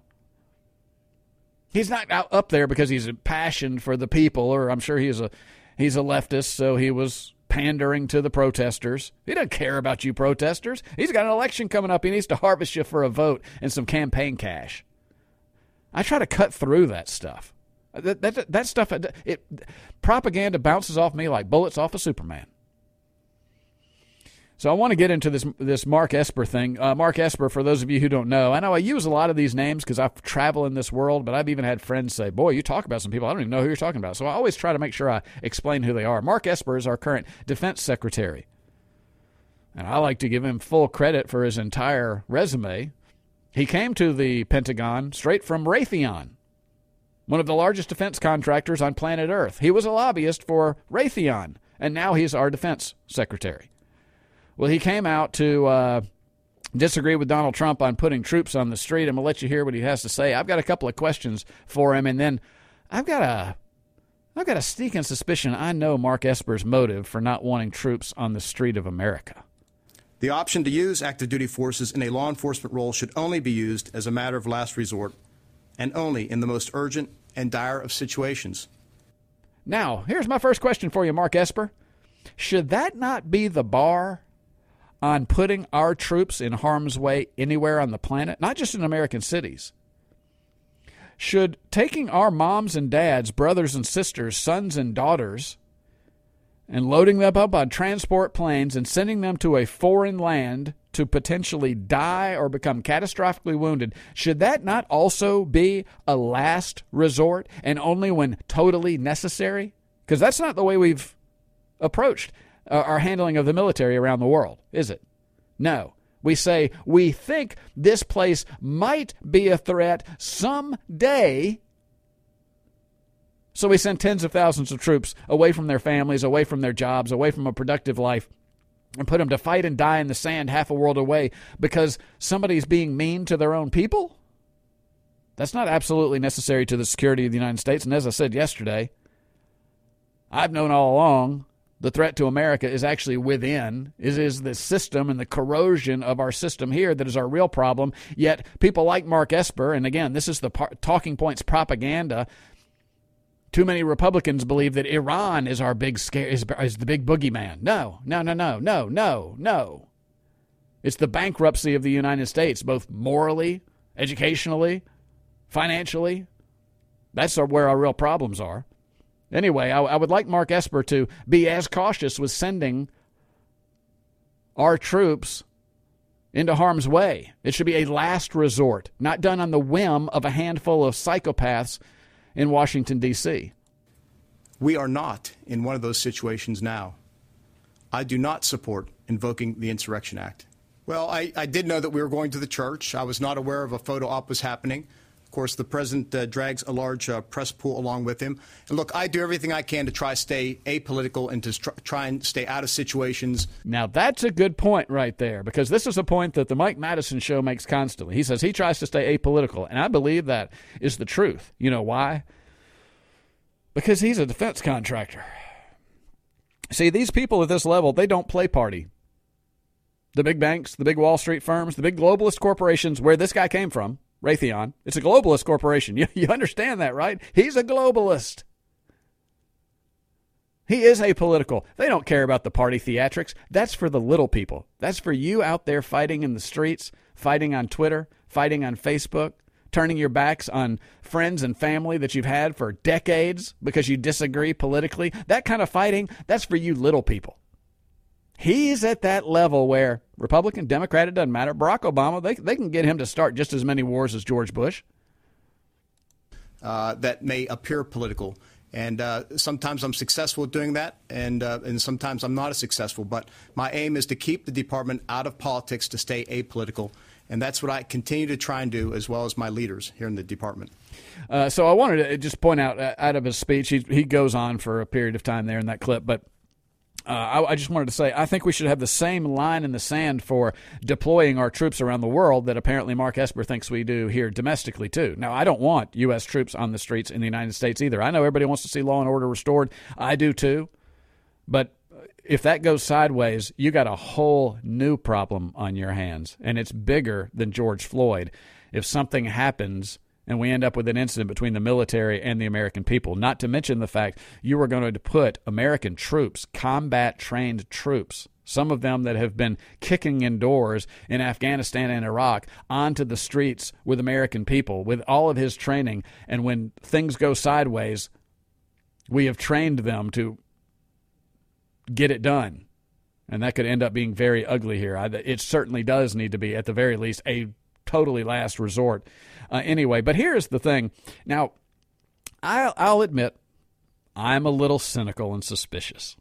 He's not up there because he's impassioned for the people, or I'm sure he's a leftist, so he was pandering to the protesters. He doesn't care about you protesters. He's got an election coming up. He needs to harvest you for a vote and some campaign cash. I try to cut through that stuff. That stuff, propaganda bounces off me like bullets off of Superman. So I want to get into this Mark Esper thing. Mark Esper, for those of you who don't know, I know I use a lot of these names because I travel in this world, but I've even had friends say, "Boy, you talk about some people, I don't even know who you're talking about." So I always try to make sure I explain who they are. Mark Esper is our current defense secretary. And I like to give him full credit for his entire resume. He came to the Pentagon straight from Raytheon, one of the largest defense contractors on planet Earth. He was a lobbyist for Raytheon, and now he's our defense secretary. Well, he came out to disagree with Donald Trump on putting troops on the street. I'm going to let you hear what he has to say. I've got a couple of questions for him, and then I've got a sneaking suspicion I know Mark Esper's motive for not wanting troops on the street of America. The option to use active duty forces in a law enforcement role should only be used as a matter of last resort, and only in the most urgent and dire of situations. Now, here's my first question for you, Mark Esper. Should that not be the bar on putting our troops in harm's way anywhere on the planet, not just in American cities? Should taking our moms and dads, brothers and sisters, sons and daughters, and loading them up on transport planes and sending them to a foreign land to potentially die or become catastrophically wounded, should that not also be a last resort and only when totally necessary? Because that's not the way we've approached our handling of the military around the world, is it? No. We say we think this place might be a threat someday, so we send tens of thousands of troops away from their families, away from their jobs, away from a productive life, and put them to fight and die in the sand half a world away because somebody's being mean to their own people? That's not absolutely necessary to the security of the United States. And as I said yesterday, I've known all along the threat to America is actually within, is the system and the corrosion of our system here that is our real problem. Yet people like Mark Esper, and again, this is the talking points propaganda. Too many Republicans believe that Iran is our big scare, is the big boogeyman. No. It's the bankruptcy of the United States, both morally, educationally, financially. That's where our real problems are. Anyway, I would like Mark Esper to be as cautious with sending our troops into harm's way. It should be a last resort, not done on the whim of a handful of psychopaths in Washington, D.C. We are not in one of those situations now. I do not support invoking the Insurrection Act. Well, I did know that we were going to the church. I was not aware of a photo op was happening. Of course, the president drags a large press pool along with him. And look, I do everything I can to try to stay apolitical and to try and stay out of situations. Now, that's a good point right there, because this is a point that the Mike Madison Show makes constantly. He says he tries to stay apolitical, and I believe that is the truth. You know why? Because he's a defense contractor. See, these people at this level, they don't play party. The big banks, the big Wall Street firms, the big globalist corporations, where this guy came from, Raytheon, it's a globalist corporation. You understand that, right? He's a globalist. He is apolitical. They don't care about the party theatrics. That's for the little people. That's for you out there fighting in the streets, fighting on Twitter, fighting on Facebook, turning your backs on friends and family that you've had for decades because you disagree politically. That kind of fighting, that's for you little people. He's at that level where Republican, Democrat, it doesn't matter. Barack Obama, they can get him to start just as many wars as George Bush. that may appear political. And sometimes I'm successful at doing that, and sometimes I'm not as successful. But my aim is to keep the department out of politics, to stay apolitical. And that's what I continue to try and do, as well as my leaders here in the department. So I wanted to just point out of his speech, he goes on for a period of time there in that clip, but I just wanted to say I think we should have the same line in the sand for deploying our troops around the world that apparently Mark Esper thinks we do here domestically too. Now, I don't want U.S. troops on the streets in the United States either. I know everybody wants to see law and order restored. I do too. But if that goes sideways, you got a whole new problem on your hands, and it's bigger than George Floyd. If something happens and we end up with an incident between the military and the American people, not to mention the fact you are going to put American troops, combat-trained troops, some of them that have been kicking in doors in Afghanistan and Iraq, onto the streets with American people, with all of his training, and when things go sideways, we have trained them to get it done. And that could end up being very ugly here. It certainly does need to be, at the very least, a totally last resort. Anyway, but here's the thing. Now, I'll admit, I'm a little cynical and suspicious.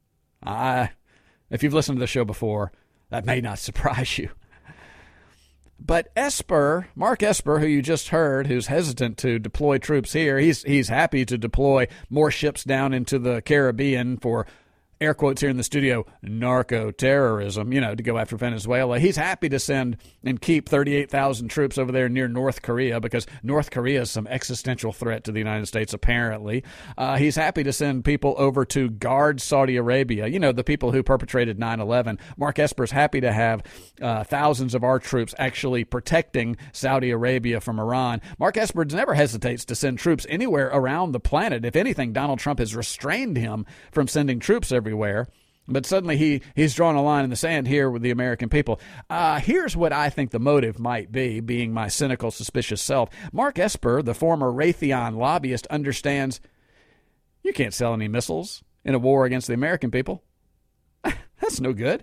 If you've listened to the show before, that may not surprise you. But Esper, Mark Esper, who you just heard, who's hesitant to deploy troops here, he's happy to deploy more ships down into the Caribbean for, air quotes here in the studio, narco-terrorism, to go after Venezuela. He's happy to send and keep 38,000 troops over there near North Korea because North Korea is some existential threat to the United States, apparently. He's happy to send people over to guard Saudi Arabia, the people who perpetrated 9/11. Mark Esper's happy to have thousands of our troops actually protecting Saudi Arabia from Iran. Mark Esper never hesitates to send troops anywhere around the planet. If anything, Donald Trump has restrained him from sending troops everywhere, but suddenly he's drawn a line in the sand here with the American people. Here's what I think the motive might be, being my cynical, suspicious self. Mark Esper, the former Raytheon lobbyist, understands you can't sell any missiles in a war against the American people. That's no good.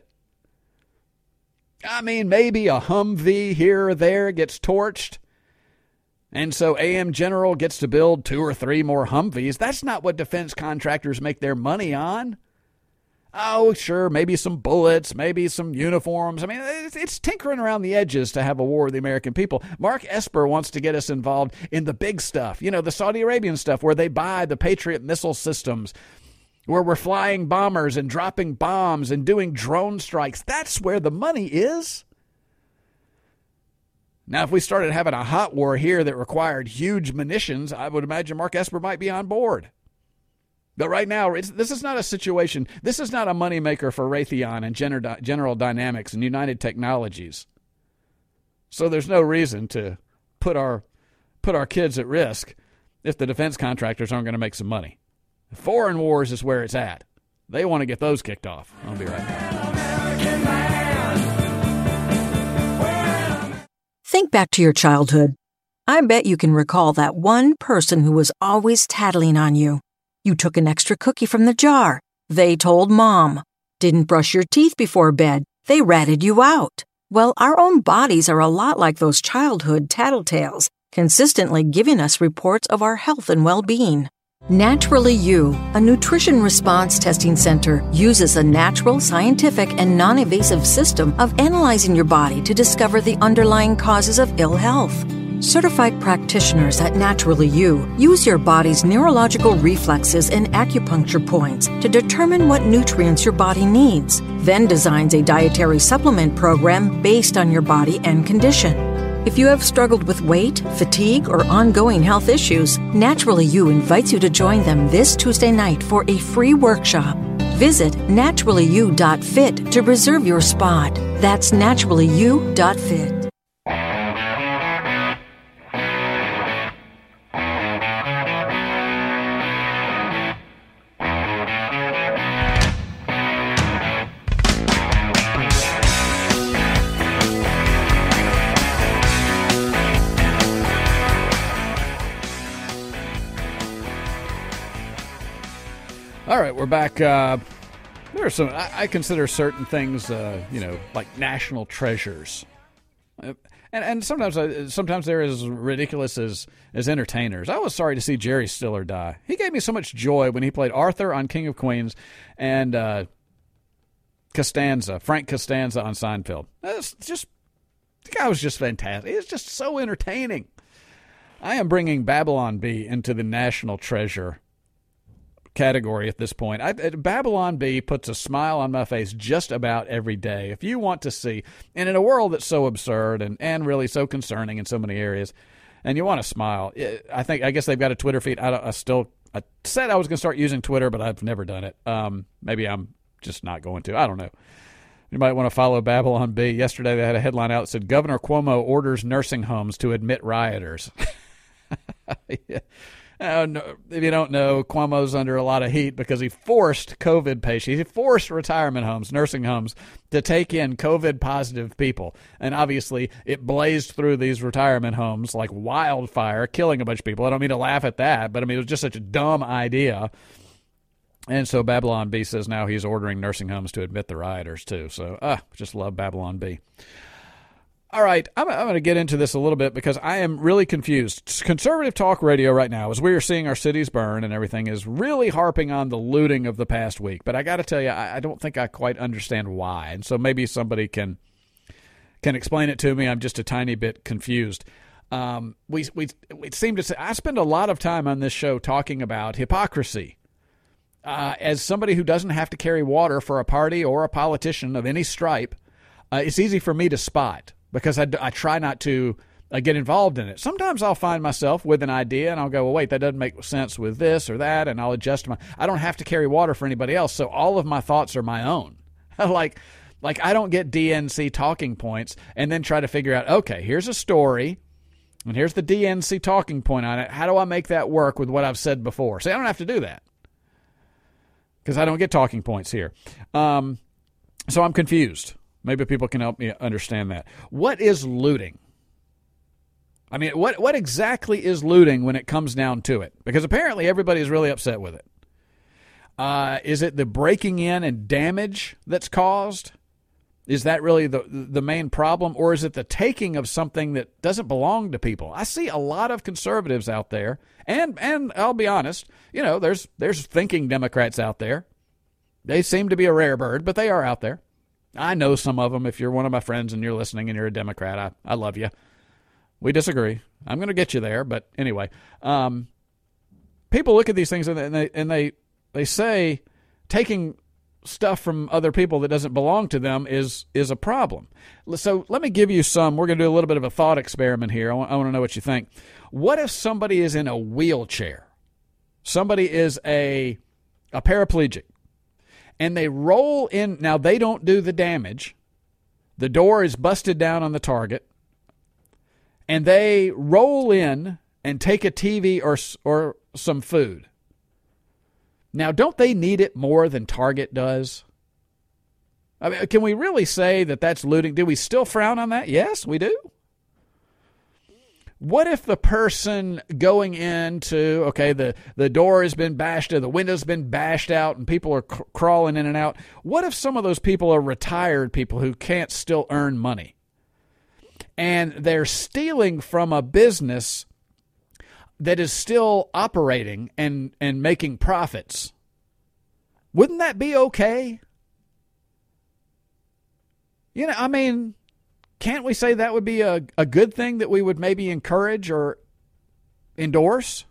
I mean, maybe a Humvee here or there gets torched, and so AM General gets to build 2 or 3 more Humvees. That's not what defense contractors make their money on. Oh, sure, maybe some bullets, maybe some uniforms. I mean, it's tinkering around the edges to have a war with the American people. Mark Esper wants to get us involved in the big stuff, the Saudi Arabian stuff where they buy the Patriot missile systems, where we're flying bombers and dropping bombs and doing drone strikes. That's where the money is. Now, if we started having a hot war here that required huge munitions, I would imagine Mark Esper might be on board. But right now, this is not a situation. This is not a moneymaker for Raytheon and General Dynamics and United Technologies. So there's no reason to put our kids at risk if the defense contractors aren't going to make some money. Foreign wars is where it's at. They want to get those kicked off. I'll be right back. Think back to your childhood. I bet you can recall that one person who was always tattling on you. You took an extra cookie from the jar. They told Mom. Didn't brush your teeth before bed. They ratted you out. Well, our own bodies are a lot like those childhood tattletales, consistently giving us reports of our health and well-being. Naturally You, a nutrition response testing center, uses a natural, scientific, and non-invasive system of analyzing your body to discover the underlying causes of ill health. Certified practitioners at Naturally You use your body's neurological reflexes and acupuncture points to determine what nutrients your body needs, then designs a dietary supplement program based on your body and condition. If you have struggled with weight, fatigue, or ongoing health issues, Naturally You invites you to join them this Tuesday night for a free workshop. Visit naturallyu.fit to reserve your spot. That's naturallyu.fit. All right, we're back. There are some, I consider certain things, like national treasures. And sometimes they're as ridiculous as entertainers. I was sorry to see Jerry Stiller die. He gave me so much joy when he played Arthur on King of Queens and Frank Costanza on Seinfeld. The guy was just fantastic. He was just so entertaining. I am bringing Babylon Bee into the national treasure category at this point. Babylon Bee puts a smile on my face just about every day. If you want to see, and in a world that's so absurd and really so concerning in so many areas, and you want to smile, I guess they've got a Twitter feed. I said I was going to start using Twitter, but I've never done it. Maybe I'm just not going to. I don't know. You might want to follow Babylon Bee. Yesterday they had a headline out that said, Governor Cuomo orders nursing homes to admit rioters. Yeah. If you don't know, Cuomo's under a lot of heat because he forced COVID patients, he forced retirement homes, nursing homes, to take in COVID-positive people. And obviously, it blazed through these retirement homes like wildfire, killing a bunch of people. I don't mean to laugh at that, but I mean, it was just such a dumb idea. And so Babylon Bee says now he's ordering nursing homes to admit the rioters, too. So, just love Babylon Bee. All right, I'm going to get into this a little bit because I am really confused. Conservative talk radio right now, as we are seeing our cities burn and everything, is really harping on the looting of the past week. But I got to tell you, I don't think I quite understand why. And so maybe somebody can explain it to me. I'm just a tiny bit confused. We seem to say, I spend a lot of time on this show talking about hypocrisy. As somebody who doesn't have to carry water for a party or a politician of any stripe, it's easy for me to spot, because I try not to get involved in it. Sometimes I'll find myself with an idea, and I'll go, well, wait, that doesn't make sense with this or that, and I'll adjust I don't have to carry water for anybody else, so all of my thoughts are my own. like I don't get DNC talking points and then try to figure out, okay, here's a story, and here's the DNC talking point on it. How do I make that work with what I've said before? See, I don't have to do that because I don't get talking points here. So I'm confused. Maybe people can help me understand that. What is looting? I mean, what exactly is looting when it comes down to it? Because apparently everybody is really upset with it. Is it the breaking in and damage that's caused? Is that really the main problem? Or is it the taking of something that doesn't belong to people? I see a lot of conservatives out there, and I'll be honest, there's thinking Democrats out there. They seem to be a rare bird, but they are out there. I know some of them. If you're one of my friends and you're listening and you're a Democrat, I love you. We disagree. I'm going to get you there. But anyway, people look at these things and they say taking stuff from other people that doesn't belong to them is a problem. So let me give you some. We're going to do a little bit of a thought experiment here. I want to know what you think. What if somebody is in a wheelchair? Somebody is a paraplegic. And they roll in. Now, they don't do the damage. The door is busted down on the target. And they roll in and take a TV or some food. Now, don't they need it more than Target does? I mean, can we really say that that's looting? Do we still frown on that? Yes, we do. What if the person going into, the door has been bashed, the window's been bashed out, and people are crawling in and out? What if some of those people are retired people who can't still earn money? And they're stealing from a business that is still operating and making profits. Wouldn't that be okay? Can't we say that would be a good thing that we would maybe encourage or endorse?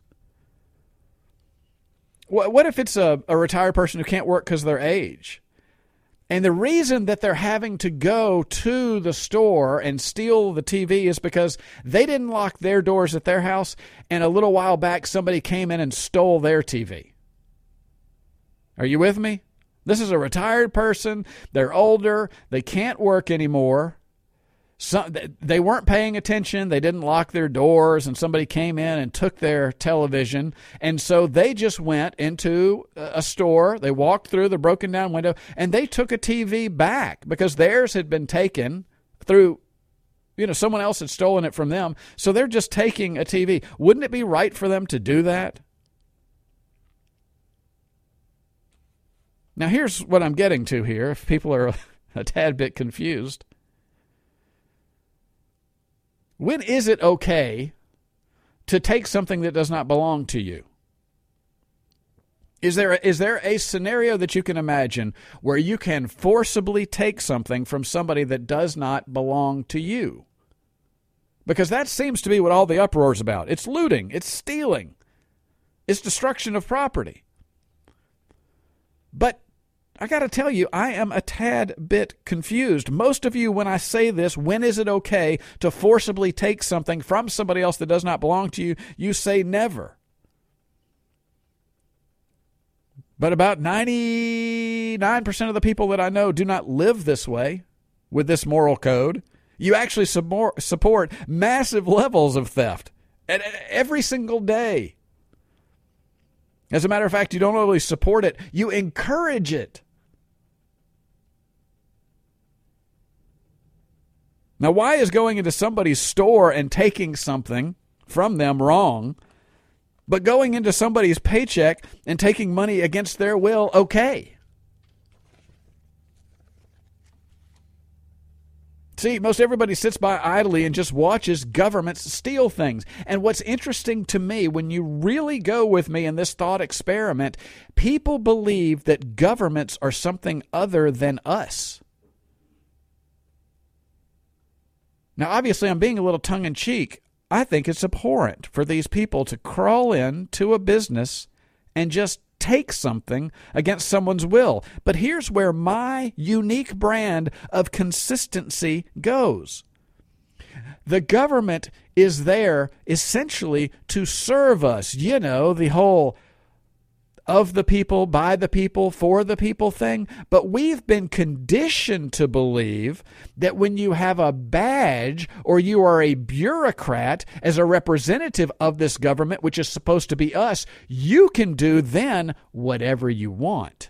What if it's a retired person who can't work because of their age? And the reason that they're having to go to the store and steal the TV is because they didn't lock their doors at their house, and a little while back somebody came in and stole their TV. Are you with me? This is a retired person. They're older. They can't work anymore. They weren't paying attention. They didn't lock their doors, and somebody came in and took their television. And so they just went into a store. They walked through the broken down window, and they took a TV back because theirs had been taken through, someone else had stolen it from them. So they're just taking a TV. Wouldn't it be right for them to do that? Now, here's what I'm getting to here. If people are a tad bit confused. When is it okay to take something that does not belong to you? Is there a scenario that you can imagine where you can forcibly take something from somebody that does not belong to you? Because that seems to be what all the uproar is about. It's looting. It's stealing. It's destruction of property. But I got to tell you, I am a tad bit confused. Most of you, when I say this, when is it okay to forcibly take something from somebody else that does not belong to you, you say never. But about 99% of the people that I know do not live this way with this moral code. You actually support massive levels of theft every single day. As a matter of fact, you don't only support it, you encourage it. Now, why is going into somebody's store and taking something from them wrong, but going into somebody's paycheck and taking money against their will okay? See, most everybody sits by idly and just watches governments steal things. And what's interesting to me, when you really go with me in this thought experiment, people believe that governments are something other than us. Now, obviously, I'm being a little tongue-in-cheek. I think it's abhorrent for these people to crawl into a business and just take something against someone's will. But here's where my unique brand of consistency goes. The government is there essentially to serve us. You know, the whole of the people, by the people, for the people thing. But we've been conditioned to believe that when you have a badge or you are a bureaucrat as a representative of this government, which is supposed to be us, you can do then whatever you want.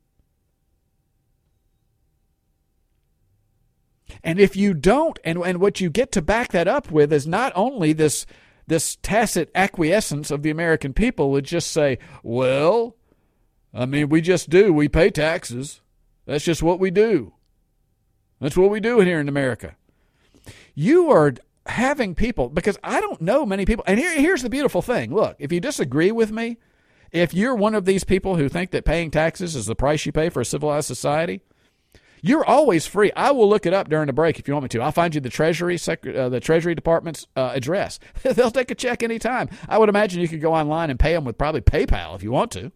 And if you don't, and what you get to back that up with is not only this tacit acquiescence of the American people would just say, well, I mean, we just do. We pay taxes. That's just what we do. That's what we do here in America. You are having people, because I don't know many people, and here's the beautiful thing. Look, if you disagree with me, if you're one of these people who think that paying taxes is the price you pay for a civilized society, you're always free. I will look it up during the break if you want me to. I'll find you the Treasury Department's address. They'll take a check anytime. I would imagine you could go online and pay them with probably PayPal if you want to.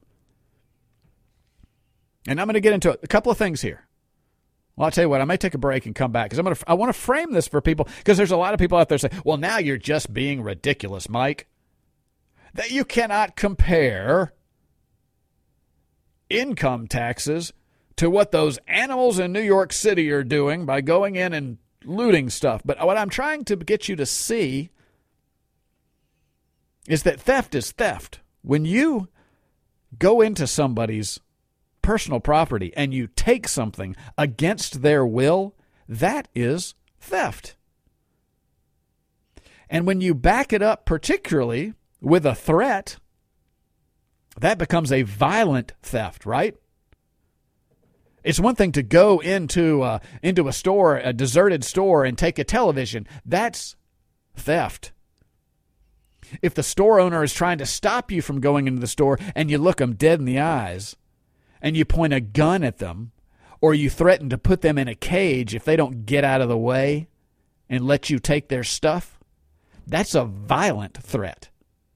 And I'm going to get into a couple of things here. Well, I'll tell you what, I may take a break and come back because I want to frame this for people, because there's a lot of people out there saying, well, now you're just being ridiculous, Mike. That you cannot compare income taxes to what those animals in New York City are doing by going in and looting stuff. But what I'm trying to get you to see is that theft is theft. When you go into somebody's personal property and you take something against their will, that is theft. And when you back it up particularly with a threat, that becomes a violent theft, right? It's one thing to go into a store, a deserted store, and take a television. That's theft. If the store owner is trying to stop you from going into the store and you look them dead in the eyes and you point a gun at them, or you threaten to put them in a cage if they don't get out of the way and let you take their stuff, that's a violent threat.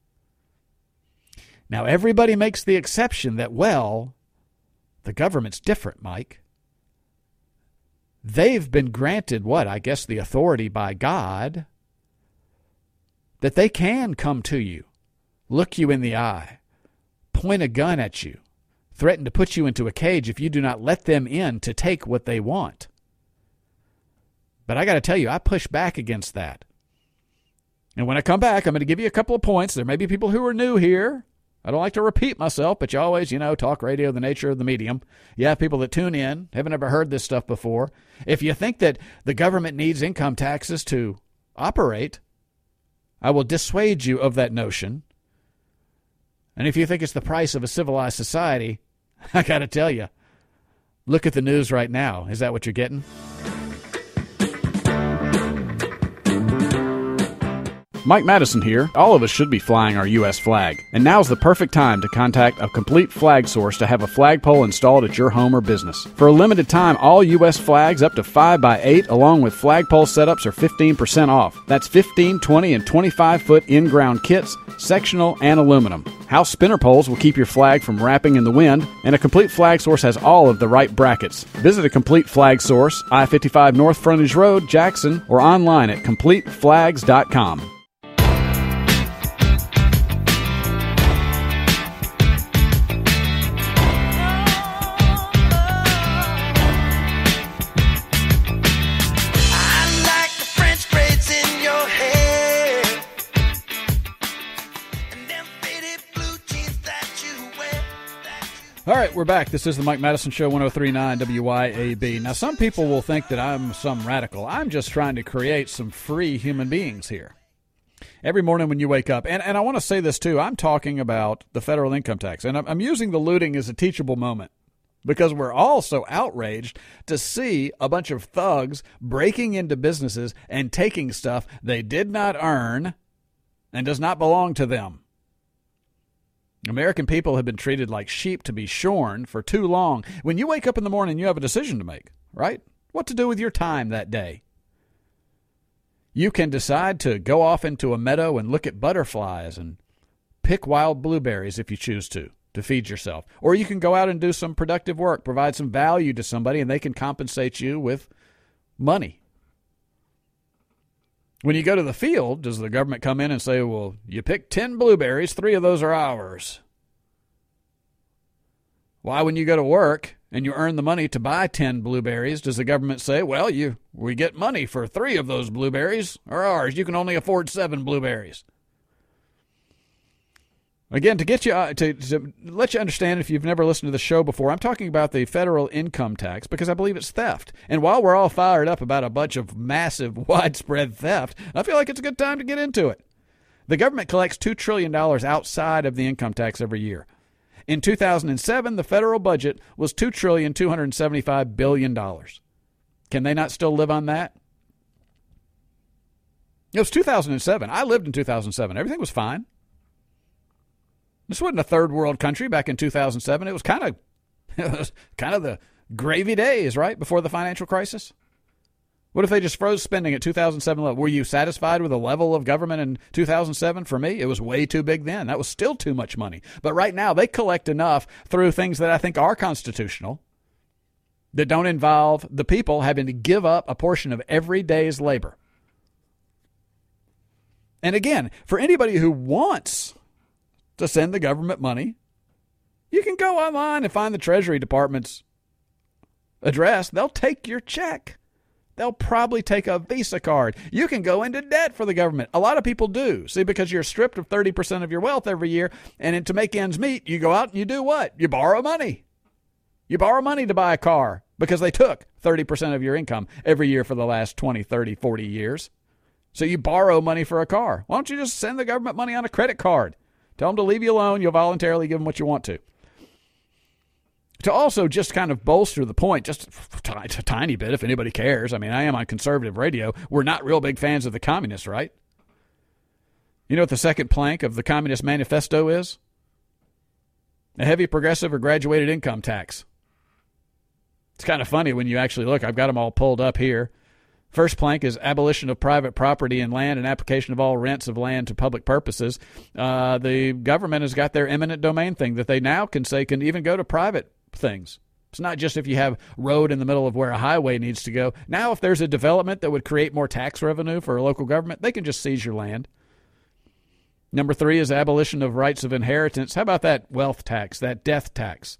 Now, everybody makes the exception that, well, the government's different, Mike. They've been granted the authority by God that they can come to you, look you in the eye, point a gun at you, threaten to put you into a cage if you do not let them in to take what they want. But I got to tell you, I push back against that. And when I come back, I'm going to give you a couple of points. There may be people who are new here. I don't like to repeat myself, but you always, talk radio, the nature of the medium. You have people that tune in, haven't ever heard this stuff before. If you think that the government needs income taxes to operate, I will dissuade you of that notion. And if you think it's the price of a civilized society, I got to tell you, look at the news right now. Is that what you're getting? Mike Madison here. All of us should be flying our U.S. flag. And now's the perfect time to contact a complete flag source to have a flagpole installed at your home or business. For a limited time, all U.S. flags up to 5x8 along with flagpole setups are 15% off. That's 15, 20, and 25-foot in-ground kits, sectional, and aluminum. House spinner poles will keep your flag from wrapping in the wind, and a complete flag source has all of the right brackets. Visit a complete flag source, I-55 North Frontage Road, Jackson, or online at CompleteFlags.com. All right, we're back. This is the Mike Madison Show, 103.9 WYAB. Now, some people will think that I'm some radical. I'm just trying to create some free human beings here. Every morning when you wake up, and I want to say this too, I'm talking about the federal income tax, and I'm using the looting as a teachable moment because we're all so outraged to see a bunch of thugs breaking into businesses and taking stuff they did not earn and does not belong to them. American people have been treated like sheep to be shorn for too long. When you wake up in the morning, you have a decision to make, right? What to do with your time that day. You can decide to go off into a meadow and look at butterflies and pick wild blueberries if you choose to feed yourself. Or you can go out and do some productive work, provide some value to somebody, and they can compensate you with money. When you go to the field, does the government come in and say, well, you picked 10 blueberries, 3 of those are ours? Why, when you go to work and you earn the money to buy 10 blueberries, does the government say, well, we get money for 3 of those blueberries are ours. You can only afford 7 blueberries. Again, to get you to let you understand, if you've never listened to the show before, I'm talking about the federal income tax because I believe it's theft. And while we're all fired up about a bunch of massive, widespread theft, I feel like it's a good time to get into it. The government collects $2 trillion outside of the income tax every year. In 2007, the federal budget was $2.275 billion. Can they not still live on that? It was 2007. I lived in 2007. Everything was fine. This wasn't a third world country back in 2007. It was kind of the gravy days, right, before the financial crisis. What if they just froze spending at 2007 level? Were you satisfied with the level of government in 2007? For me, it was way too big then. That was still too much money. But right now, they collect enough through things that I think are constitutional that don't involve the people having to give up a portion of every day's labor. And again, for anybody who wants to send the government money, you can go online and find the Treasury Department's address. They'll take your check. They'll probably take a Visa card. You can go into debt for the government. A lot of people do. See, because you're stripped of 30% of your wealth every year, and to make ends meet, you go out and you do what? You borrow money. You borrow money to buy a car because they took 30% of your income every year for the last 20, 30, 40 years. So you borrow money for a car. Why don't you just send the government money on a credit card? Tell them to leave you alone. You'll voluntarily give them what you want to. To also just kind of bolster the point, just a tiny bit, if anybody cares. I mean, I am on conservative radio. We're not real big fans of the communists, right? You know what the second plank of the Communist Manifesto is? A heavy progressive or graduated income tax. It's kind of funny when you actually look. I've got them all pulled up here. First plank is abolition of private property and land and application of all rents of land to public purposes. The government has got their eminent domain thing that they now can say can even go to private things. It's not just if you have road in the middle of where a highway needs to go. Now, if there's a development that would create more tax revenue for a local government, they can just seize your land. Number 3 is abolition of rights of inheritance. How about that wealth tax, that death tax?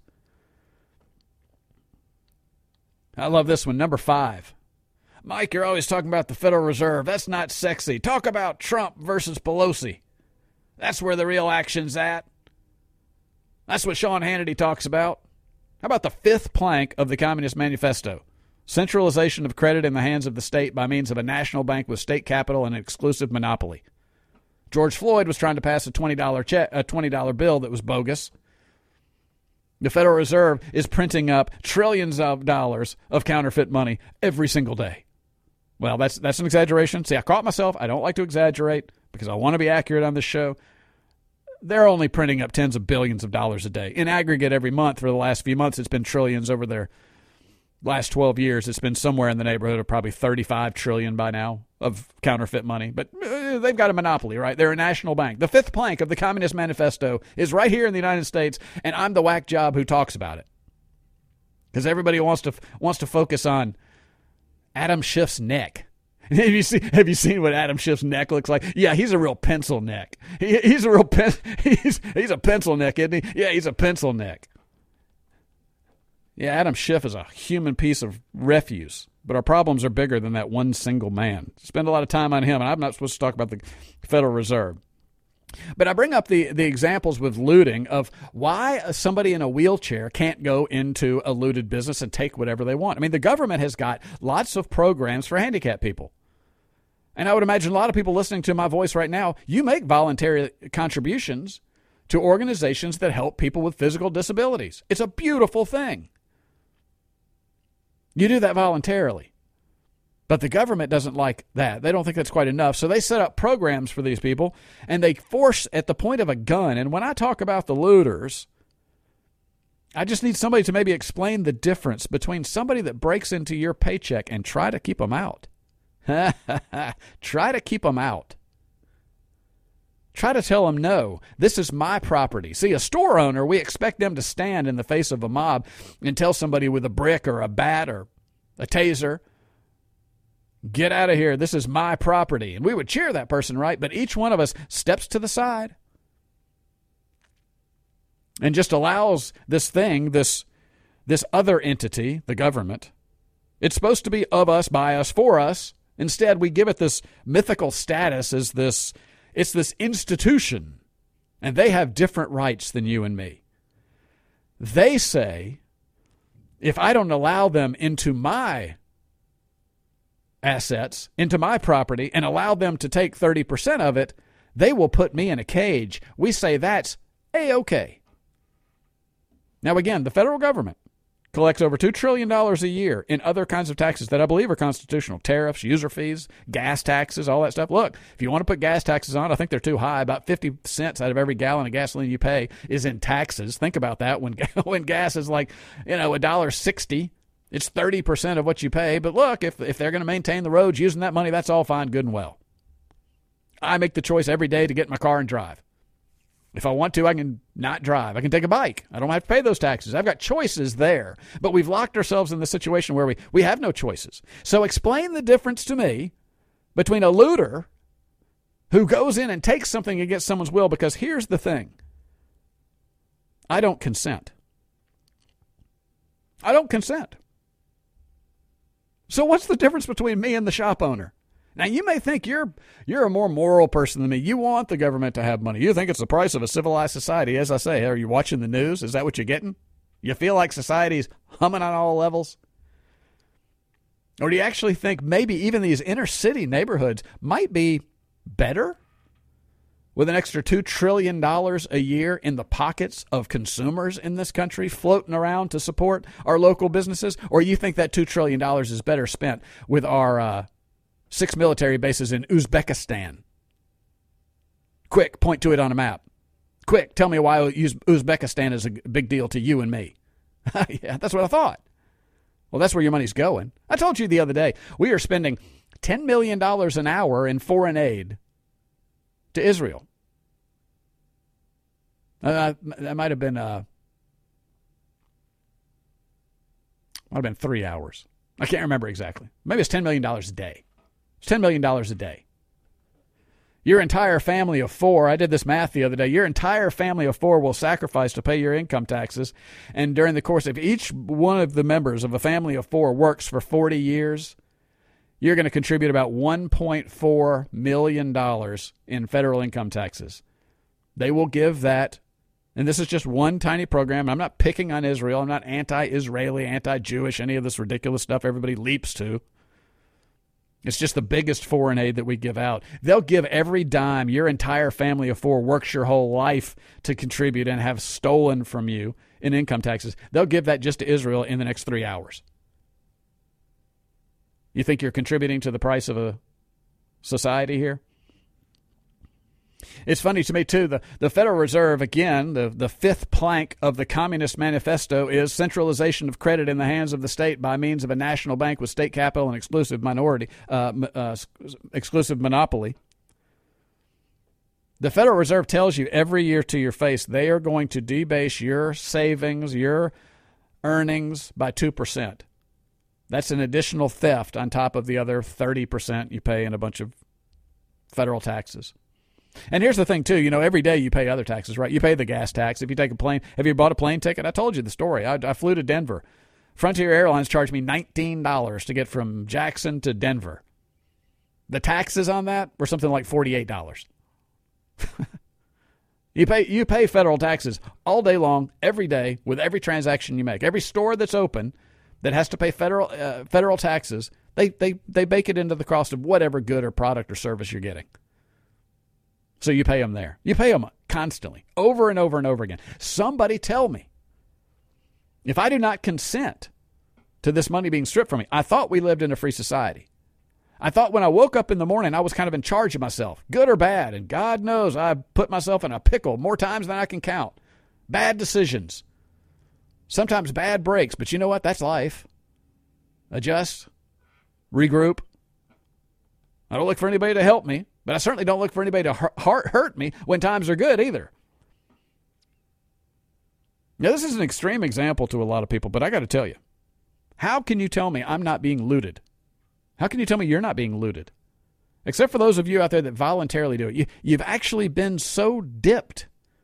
I love this one. Number 5. Mike, you're always talking about the Federal Reserve. That's not sexy. Talk about Trump versus Pelosi. That's where the real action's at. That's what Sean Hannity talks about. How about the 5th plank of the Communist Manifesto? Centralization of credit in the hands of the state by means of a national bank with state capital and an exclusive monopoly. George Floyd was trying to pass a $20 bill that was bogus. The Federal Reserve is printing up trillions of dollars of counterfeit money every single day. Well, that's an exaggeration. See, I caught myself. I don't like to exaggerate, because I want to be accurate on this show, they're only printing up tens of billions of dollars a day. In aggregate every month for the last few months, it's been trillions over their last 12 years. It's been somewhere in the neighborhood of probably 35 trillion by now of counterfeit money. But they've got a monopoly, right? They're a national bank. The fifth plank of the Communist Manifesto is right here in the United States, and I'm the whack job who talks about it. Because everybody wants to focus on Adam Schiff's neck. Have you seen what Adam Schiff's neck looks like? Yeah, he's a real pencil neck. He's a real he's a pencil neck, isn't he? Yeah, he's a pencil neck. Yeah, Adam Schiff is a human piece of refuse. But our problems are bigger than that one single man. Spend a lot of time on him, and I'm not supposed to talk about the Federal Reserve. But I bring up the examples with looting of why somebody in a wheelchair can't go into a looted business and take whatever they want. I mean, the government has got lots of programs for handicapped people. And I would imagine a lot of people listening to my voice right now, you make voluntary contributions to organizations that help people with physical disabilities. It's a beautiful thing. You do that voluntarily. But the government doesn't like that. They don't think that's quite enough. So they set up programs for these people, and they force at the point of a gun. And when I talk about the looters, I just need somebody to maybe explain the difference between somebody that breaks into your paycheck and try to keep them out. Try to keep them out. Try to tell them, no, this is my property. See, a store owner, we expect them to stand in the face of a mob and tell somebody with a brick or a bat or a taser, get out of here, this is my property. And we would cheer that person, right? But each one of us steps to the side and just allows this thing, this other entity, the government, it's supposed to be of us, by us, for us. Instead, we give it this mythical status as it's this institution, and they have different rights than you and me. They say, if I don't allow them into my assets, into my property, and allow them to take 30% of it, they will put me in a cage. We say that's A-OK. Now, again, the federal government collects over $2 trillion a year in other kinds of taxes that I believe are constitutional. Tariffs, user fees, gas taxes, all that stuff. Look, if you want to put gas taxes on, I think they're too high. About 50 cents out of every gallon of gasoline you pay is in taxes. Think about that. When gas is like, $1.60, it's 30% of what you pay. But look, if they're going to maintain the roads using that money, that's all fine, good and well. I make the choice every day to get in my car and drive. If I want to, I can not drive. I can take a bike. I don't have to pay those taxes. I've got choices there. But we've locked ourselves in the situation where we have no choices. So explain the difference to me between a looter who goes in and takes something against someone's will, because here's the thing. I don't consent. I don't consent. So what's the difference between me and the shop owner? Now, you may think you're a more moral person than me. You want the government to have money. You think it's the price of a civilized society. As I say, are you watching the news? Is that what you're getting? You feel like society's humming on all levels? Or do you actually think maybe even these inner city neighborhoods might be better with an extra $2 trillion a year in the pockets of consumers in this country floating around to support our local businesses? Or you think that $2 trillion is better spent with our 6 military bases in Uzbekistan? Quick, point to it on a map. Quick, tell me why Uzbekistan is a big deal to you and me. Yeah, that's what I thought. Well, that's where your money's going. I told you the other day, we are spending $10 million an hour in foreign aid to Israel. That might have been 3 hours. I can't remember exactly. Maybe it's $10 million a day. It's $10 million a day. Your entire family of 4, I did this math the other day, your entire family of 4 will sacrifice to pay your income taxes. And during the course of each one of the members of a family of 4 works for 40 years, you're going to contribute about $1.4 million in federal income taxes. They will give that, and this is just one tiny program. I'm not picking on Israel. I'm not anti-Israeli, anti-Jewish, any of this ridiculous stuff everybody leaps to. It's just the biggest foreign aid that we give out. They'll give every dime your entire family of 4 works your whole life to contribute and have stolen from you in income taxes. They'll give that just to Israel in the next 3 hours. You think you're contributing to the price of a society here? It's funny to me, too, the Federal Reserve, again, the fifth plank of the Communist Manifesto is centralization of credit in the hands of the state by means of a national bank with state capital and exclusive monopoly. The Federal Reserve tells you every year to your face they are going to debase your savings, your earnings by 2%. That's an additional theft on top of the other 30% you pay in a bunch of federal taxes. And here's the thing, too. You know, every day you pay other taxes, right? You pay the gas tax. If you take a plane, have you bought a plane ticket? I told you the story. I flew to Denver. Frontier Airlines charged me $19 to get from Jackson to Denver. The taxes on that were something like $48. You pay federal taxes all day long, every day, with every transaction you make. Every store that's open that has to pay federal taxes, they bake it into the cost of whatever good or product or service you're getting. So you pay them there. You pay them constantly, over and over and over again. Somebody tell me, if I do not consent to this money being stripped from me, I thought we lived in a free society. I thought when I woke up in the morning, I was kind of in charge of myself, good or bad. And God knows I've put myself in a pickle more times than I can count. Bad decisions. Sometimes bad breaks, but you know what? That's life. Adjust. Regroup. I don't look for anybody to help me, but I certainly don't look for anybody to hurt me when times are good either. Now, this is an extreme example to a lot of people, but I got to tell you, how can you tell me I'm not being looted? How can you tell me you're not being looted? Except for those of you out there that voluntarily do it. You've actually been so dipped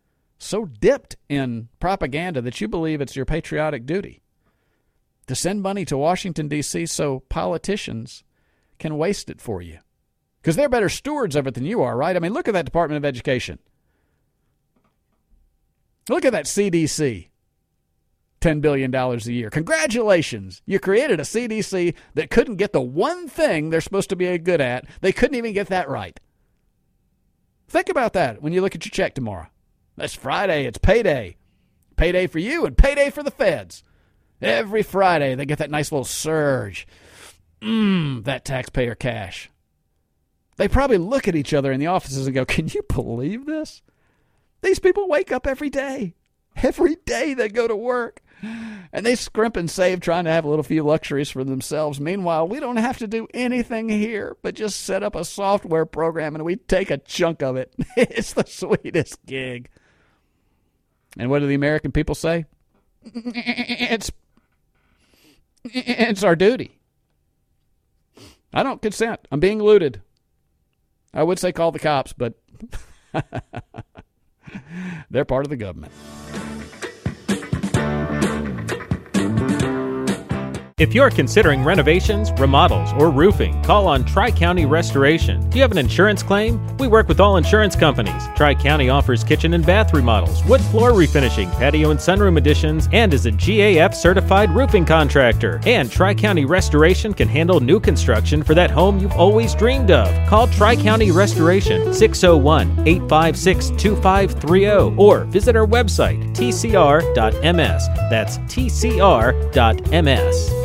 in propaganda that you believe it's your patriotic duty to send money to Washington, D.C. so politicians can waste it for you. Because they're better stewards of it than you are, right? I mean, look at that Department of Education. Look at that CDC. $10 billion a year. Congratulations. You created a CDC that couldn't get the one thing they're supposed to be good at. They couldn't even get that right. Think about that when you look at your check tomorrow. That's Friday. It's payday. Payday for you and payday for the feds. Every Friday they get that nice little surge. That taxpayer cash. They probably look at each other in the offices and go, can you believe this? These people wake up every day. Every day they go to work. And they scrimp and save trying to have a little few luxuries for themselves. Meanwhile, we don't have to do anything here but just set up a software program and we take a chunk of it. It's the sweetest gig. And what do the American people say? It's our duty. I don't consent. I'm being looted. I would say call the cops, but they're part of the government. If you're considering renovations, remodels, or roofing, call on Tri-County Restoration. Do you have an insurance claim? We work with all insurance companies. Tri-County offers kitchen and bath remodels, wood floor refinishing, patio and sunroom additions, and is a GAF-certified roofing contractor. And Tri-County Restoration can handle new construction for that home you've always dreamed of. Call Tri-County Restoration, 601-856-2530, or visit our website, tcr.ms. That's tcr.ms.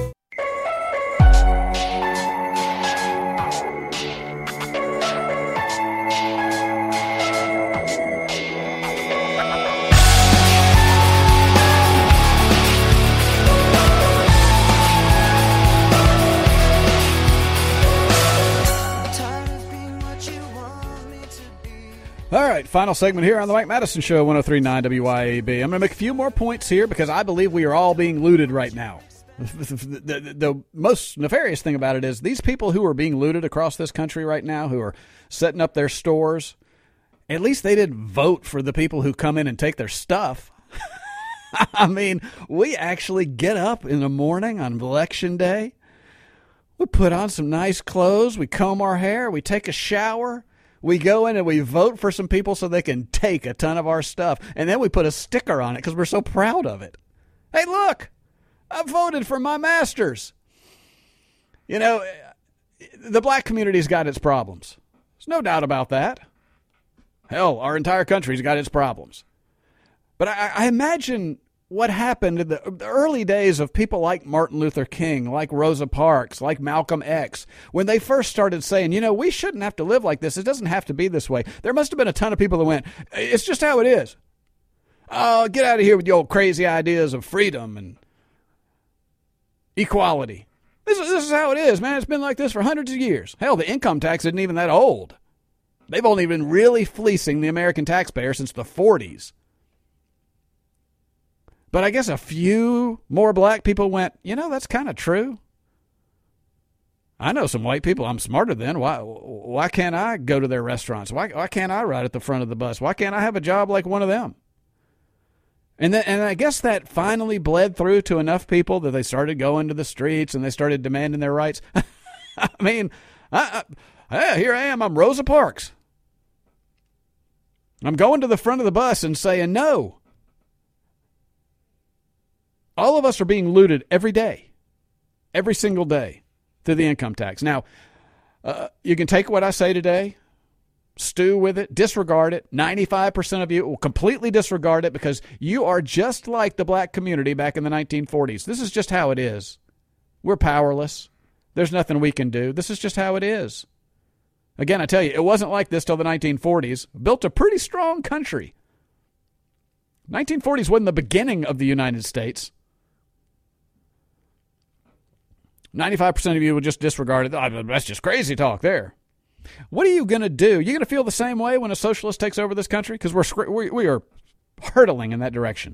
All right, final segment here on the Mike Madison Show, 103.9 WYAB. I'm going to make a few more points here because I believe we are all being looted right now. The most nefarious thing about it is these people who are being looted across this country right now, who are setting up their stores, at least they didn't vote for the people who come in and take their stuff. I mean, we actually get up in the morning on Election Day. We put on some nice clothes. We comb our hair. We take a shower. We go in and we vote for some people so they can take a ton of our stuff. And then we put a sticker on it because we're so proud of it. Hey, look, I voted for my masters. You know, the black community's got its problems. There's no doubt about that. Hell, our entire country's got its problems. But I imagine what happened in the early days of people like Martin Luther King, like Rosa Parks, like Malcolm X, when they first started saying, we shouldn't have to live like this. It doesn't have to be this way. There must have been a ton of people that went, it's just how it is. Oh, get out of here with your old crazy ideas of freedom and equality. This is how it is, man. It's been like this for hundreds of years. Hell, the income tax isn't even that old. They've only been really fleecing the American taxpayer since the 40s. But I guess a few more black people went, that's kind of true. I know some white people I'm smarter than. Why can't I go to their restaurants? Why can't I ride at the front of the bus? Why can't I have a job like one of them? And I guess that finally bled through to enough people that they started going to the streets and they started demanding their rights. I mean, here I am. I'm Rosa Parks. I'm going to the front of the bus and saying no. All of us are being looted every day, every single day, through the income tax. Now, you can take what I say today, stew with it, disregard it. 95% of you will completely disregard it because you are just like the black community back in the 1940s. This is just how it is. We're powerless. There's nothing we can do. This is just how it is. Again, I tell you, it wasn't like this till the 1940s. Built a pretty strong country. 1940s wasn't the beginning of the United States. 95% of you will just disregard it. Oh, that's just crazy talk there. What are you going to do? You're going to feel the same way when a socialist takes over this country? Because we are hurtling in that direction.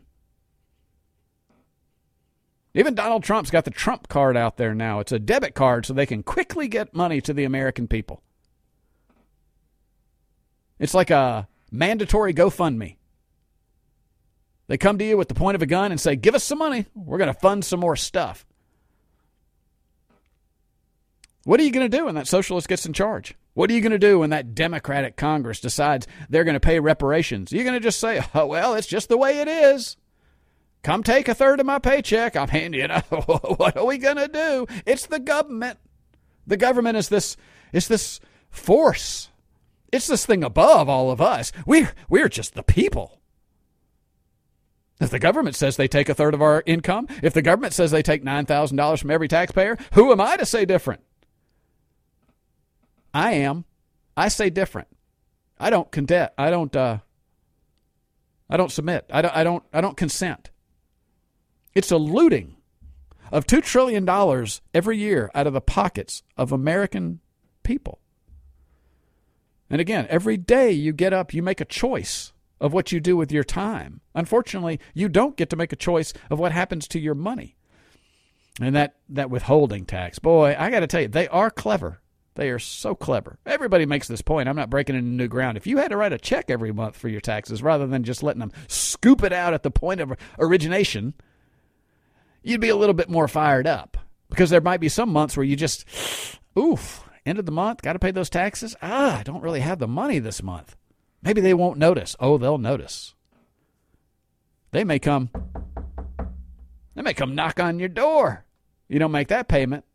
Even Donald Trump's got the Trump card out there now. It's a debit card so they can quickly get money to the American people. It's like a mandatory GoFundMe. They come to you with the point of a gun and say, give us some money. We're going to fund some more stuff. What are you going to do when that socialist gets in charge? What are you going to do when that Democratic Congress decides they're going to pay reparations? You're going to just say, oh, well, it's just the way it is. Come take a third of my paycheck. I mean, what are we going to do? It's the government. The government is this force. It's this thing above all of us. We're just the people. If the government says they take a third of our income, if the government says they take $9,000 from every taxpayer, who am I to say different? I am. I say different. I don't condemn. I don't submit. I don't consent. It's a looting of $2 trillion every year out of the pockets of American people. And again, every day you get up, you make a choice of what you do with your time. Unfortunately, you don't get to make a choice of what happens to your money. And that withholding tax, boy, I got to tell you, they are clever. They are so clever. Everybody makes this point. I'm not breaking into new ground. If you had to write a check every month for your taxes rather than just letting them scoop it out at the point of origination, you'd be a little bit more fired up. Because there might be some months where you just, end of the month, got to pay those taxes. I don't really have the money this month. Maybe they won't notice. Oh, they'll notice. They may come knock on your door. You don't make that payment.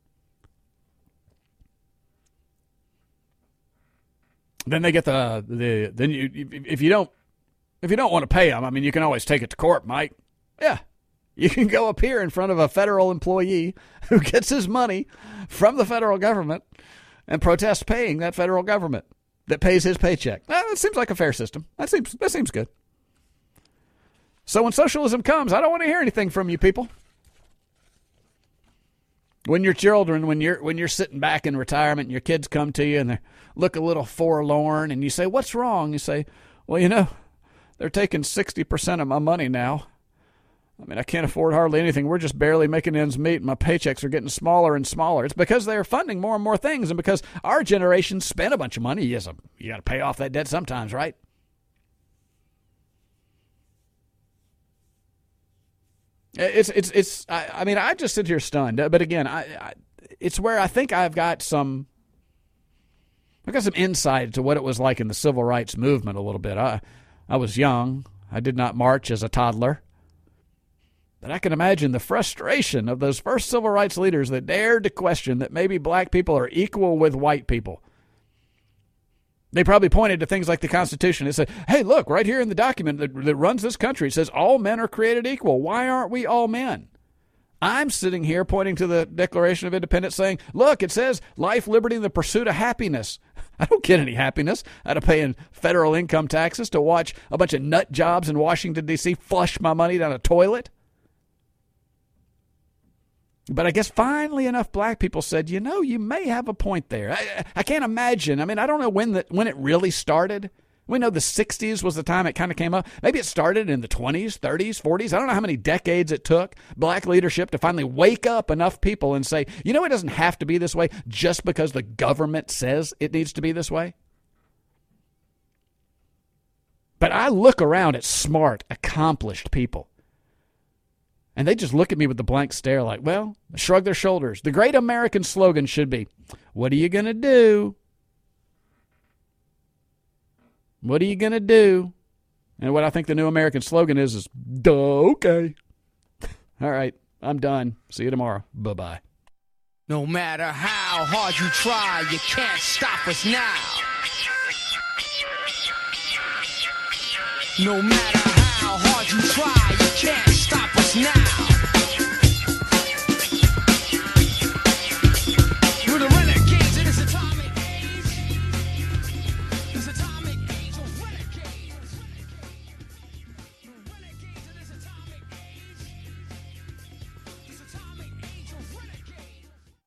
Then they get if you don't want to pay them, I mean, you can always take it to court, Mike. Yeah. You can go up here in front of a federal employee who gets his money from the federal government and protest paying that federal government that pays his paycheck. That seems like a fair system. That seems good. So when socialism comes, I don't want to hear anything from you people. When your children, when you're sitting back in retirement and your kids come to you and they look a little forlorn and you say, what's wrong? You say, well, they're taking 60% of my money now. I mean, I can't afford hardly anything. We're just barely making ends meet, and my paychecks are getting smaller and smaller. It's because they're funding more and more things, and because our generation spent a bunch of money. Yes, you got to pay off that debt sometimes, right? I mean, I just sit here stunned. But again, it's where I think I've got some insight to what it was like in the civil rights movement a little bit. I was young. I did not march as a toddler. But I can imagine the frustration of those first civil rights leaders that dared to question that maybe black people are equal with white people. They probably pointed to things like the Constitution. It said, hey, look, right here in the document that runs this country, it says all men are created equal. Why aren't we all men? I'm sitting here pointing to the Declaration of Independence saying, look, it says life, liberty, and the pursuit of happiness. I don't get any happiness out of paying federal income taxes to watch a bunch of nut jobs in Washington, D.C. flush my money down a toilet. But I guess finally enough black people said, you may have a point there. I can't imagine. I mean, I don't know when it really started. We know the 60s was the time it kind of came up. Maybe it started in the 20s, 30s, 40s. I don't know how many decades it took black leadership to finally wake up enough people and say, it doesn't have to be this way just because the government says it needs to be this way. But I look around at smart, accomplished people, and they just look at me with the blank stare like, well, shrug their shoulders. The great American slogan should be, what are you going to do? What are you going to do? And what I think the new American slogan is duh, okay. All right, I'm done. See you tomorrow. Bye-bye. No matter how hard you try, you can't stop us now. No matter how hard you try, you can't stop us now.